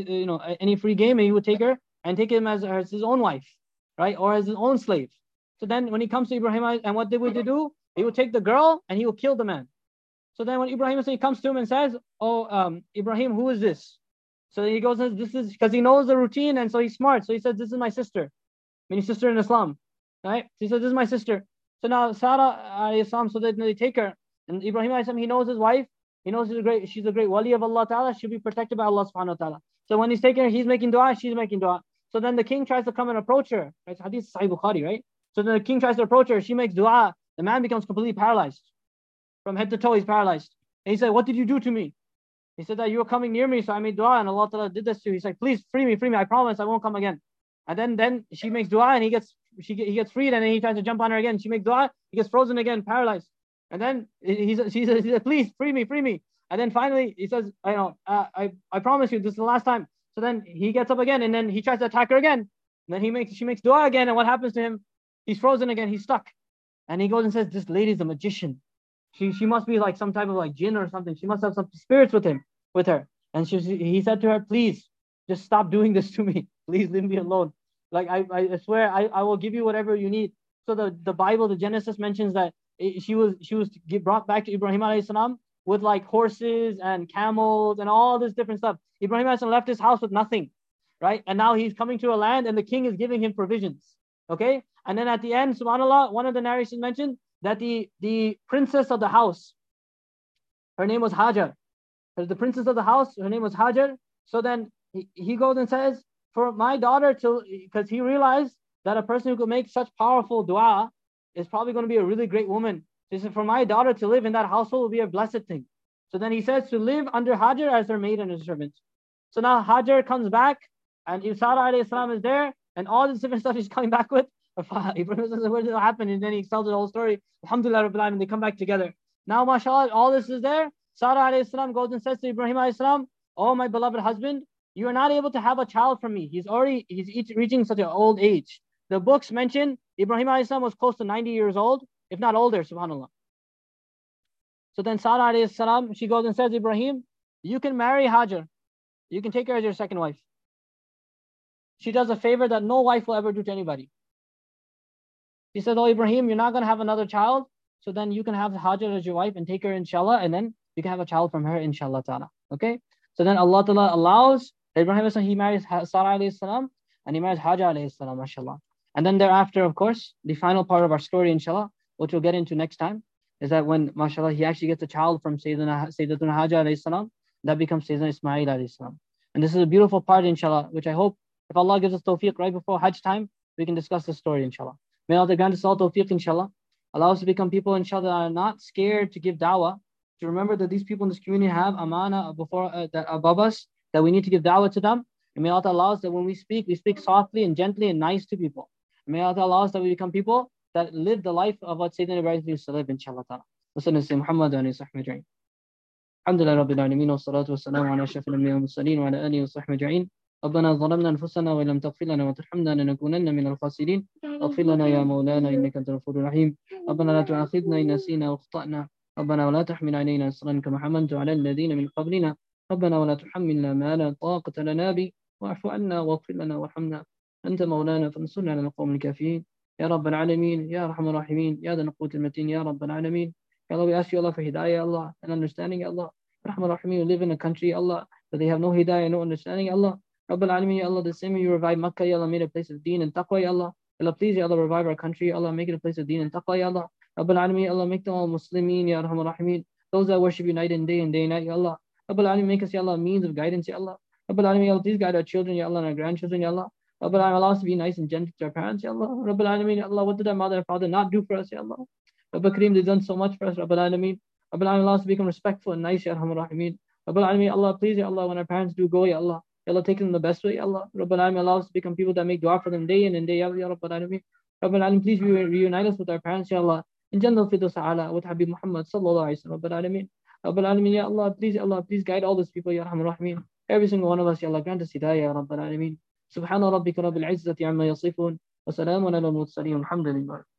any free game, and he would take her and take him as his own wife, right? Or as his own slave. So then when he comes to Ibrahim, and what they would do, he would take the girl and he would kill the man. So then when Ibrahim comes to him and says, oh, Ibrahim, who is this? So he goes, this is, because he knows the routine, and so he's smart. So he says, this is my sister, meaning sister in Islam, right? So he says, this is my sister. So now Sarah, so they take her, and Ibrahim, he knows his wife. He knows she's a great wali of Allah Ta'ala. She'll be protected by Allah Subhanahu wa Ta'ala. So when he's taking her, he's making dua, she's making dua. So then the king tries to come and approach her. Right? Hadith Sahih Bukhari, right? So then the king tries to approach her. She makes dua. The man becomes completely paralyzed. From head to toe, he's paralyzed. And he said, what did you do to me? He said that you were coming near me, so I made dua, and Allah Ta'ala did this to you. He's like, please free me. I promise I won't come again. And then she makes dua, and he gets freed, and then he tries to jump on her again. She makes dua, he gets frozen again, paralyzed. And then he says, please free me. And then finally he says, I promise you, this is the last time. So then he gets up again, and then he tries to attack her again. And then she makes dua again, and what happens to him? He's frozen again, he's stuck. And he goes and says, this lady's a magician. She must be like some type of like jinn or something. She must have some spirits with her. And he said to her, please, just stop doing this to me. Please leave me alone. Like I swear I will give you whatever you need. So the Bible, the Genesis mentions that she was brought back to Ibrahim alayhi salam with like horses and camels and all this different stuff. Ibrahim alayhi salam left his house with nothing, right? And now he's coming to a land and the king is giving him provisions. Okay? And then at the end, subhanAllah, one of the narrations mentioned that the princess of the house, her name was Hajar. The princess of the house, her name was Hajar. So then he goes and says, for my daughter because he realized that a person who could make such powerful dua is probably going to be a really great woman. So he said, for my daughter to live in that household will be a blessed thing. So then he says to live under Hajar as her maid and her servant. So now Hajar comes back, and Sarah alayhi salam is there, and all this different stuff he's coming back with. Ibrahim says, where did it happen? And then he tells the whole story. Alhamdulillah Rabbil Alamin, they come back together. Now, mashallah, all this is there. Sarah alayhi salam goes and says to Ibrahim alayhi salam, oh my beloved husband, you are not able to have a child from me. He's reaching such an old age. The books mention Ibrahim alayhi salam was close to 90 years old, if not older, subhanAllah. So then Sarah alayhi salam, she goes and says, Ibrahim, You can marry Hajar. You can take her as your second wife. She does a favor that no wife will ever do to anybody. She said, oh, Ibrahim, you're not going to have another child, so then you can have Hajar as your wife and take her, inshallah, and then you can have a child from her, inshallah ta'ala. Okay? So then Allah ta'ala allows Ibrahim, he marries Sarah alayhi salam, and he marries Hajar alayhi salam, mashallah. And then thereafter, of course, the final part of our story, inshallah, which we'll get into next time, is that when, mashallah, he actually gets a child from Sayyidatuna Hajar alayhi salam, that becomes Sayyidina Ismail alayhi salam. And this is a beautiful part, inshallah, which I hope, if Allah gives us tawfiq right before Hajj time, we can discuss the story, inshallah. May Allah grant us all tawfiq, inshallah. Allow us to become people, inshallah, that are not scared to give da'wah, to remember that these people in this community have amana that above us, that we need to give da'wah to them. And may Allah allow us that when we speak softly and gently and nice to people. And may Allah allow us that we become people that live the life of what Sayyidina Ibrahim used to live, inshallah ta'ala. Wa sallallahu Muhammad wa alihi wa sahbihi ajma'in. Alhamdulillah Rabbil Alameen wa salatu wa salamu ala ashrafil anbiya wal mursalin wa ala alihi wa sahbihi ajma'in. ربنا ظلمنا أنفسنا وإن لم تغفر لنا وترحمنا لنكونن من الخاسرين اغفر لنا يا مولانا إنك أنت الغفور الرحيم ربنا لا تؤاخذنا إن نسينا وأخطأنا ربنا ولا تحمل علينا إصرا كما حملت على الذين من قبلنا ربنا ولا تحملنا ما لا طاقة لنا به واعف عنا واغفر لنا وارحمنا أنت مولانا فانصرنا على القوم الكافرين يا رب العالمين يا أرحم الراحمين يا ذا القوة المتين يا رب العالمين. Ya Allah, we ask you, Allah, for hidayah, Allah, and understanding, Allah. Rahman Rahim, we live in a country, Allah, that they have no hidayah, no understanding, Allah. Rabbal Alameen, Ya Allah, the same way you revive Makkah, Ya Allah, made a place of deen and taqwa, Ya Allah. Ya Allah, please, Ya Allah, revive our country, Ya Allah, make it a place of deen and taqwa, Ya Allah. Rabbal Alameen, Ya Allah, make them all Muslimin, Ya Arhamar Rahimin. Those that worship you night and day and night, Ya Allah. Rabbal Alameen, make us, Ya Allah, means of guidance, Ya Allah. Rabbal Alameen, Ya Allah, please guide our children, Ya Allah, and our grandchildren, Ya Allah. Rabbal Alameen, allow us to be nice and gentle to our parents, Ya Allah. Rabbal Alameen, Ya Allah, what did our mother and father not do for us, Ya Allah? Rabbal Kareem, they've done so much for us, Rabbal Alameen. Rabbal Alameen, allow us to become respectful and nice, Ya Arhamar Rahimin. Rabbal Alameen, Allah, please, Ya Allah, when our parents do go, Ya Allah, Ya Allah, take them the best way, Ya Allah. Rabbal Alameen, allow us to become people that make dua for them day in and day out, Ya Rabbal Alameen. Rabbal Alameen, please reunite us with our parents, Ya Allah, in Jannah al-Firdaus A'la with Habib Muhammad sallallahu alayhi wa sallam. Rabbal Alameen. Rabbal Alameen, Ya Allah, please guide all these people, Ya Arhamar Rahimin. Every single one of us, Ya Allah, grant us hidayah, Ya Rabbal Alameen. Subhana rabbika rabbil izzati amma yasifun. Wa salamun ala al-mursaleen. Alhamdulillah.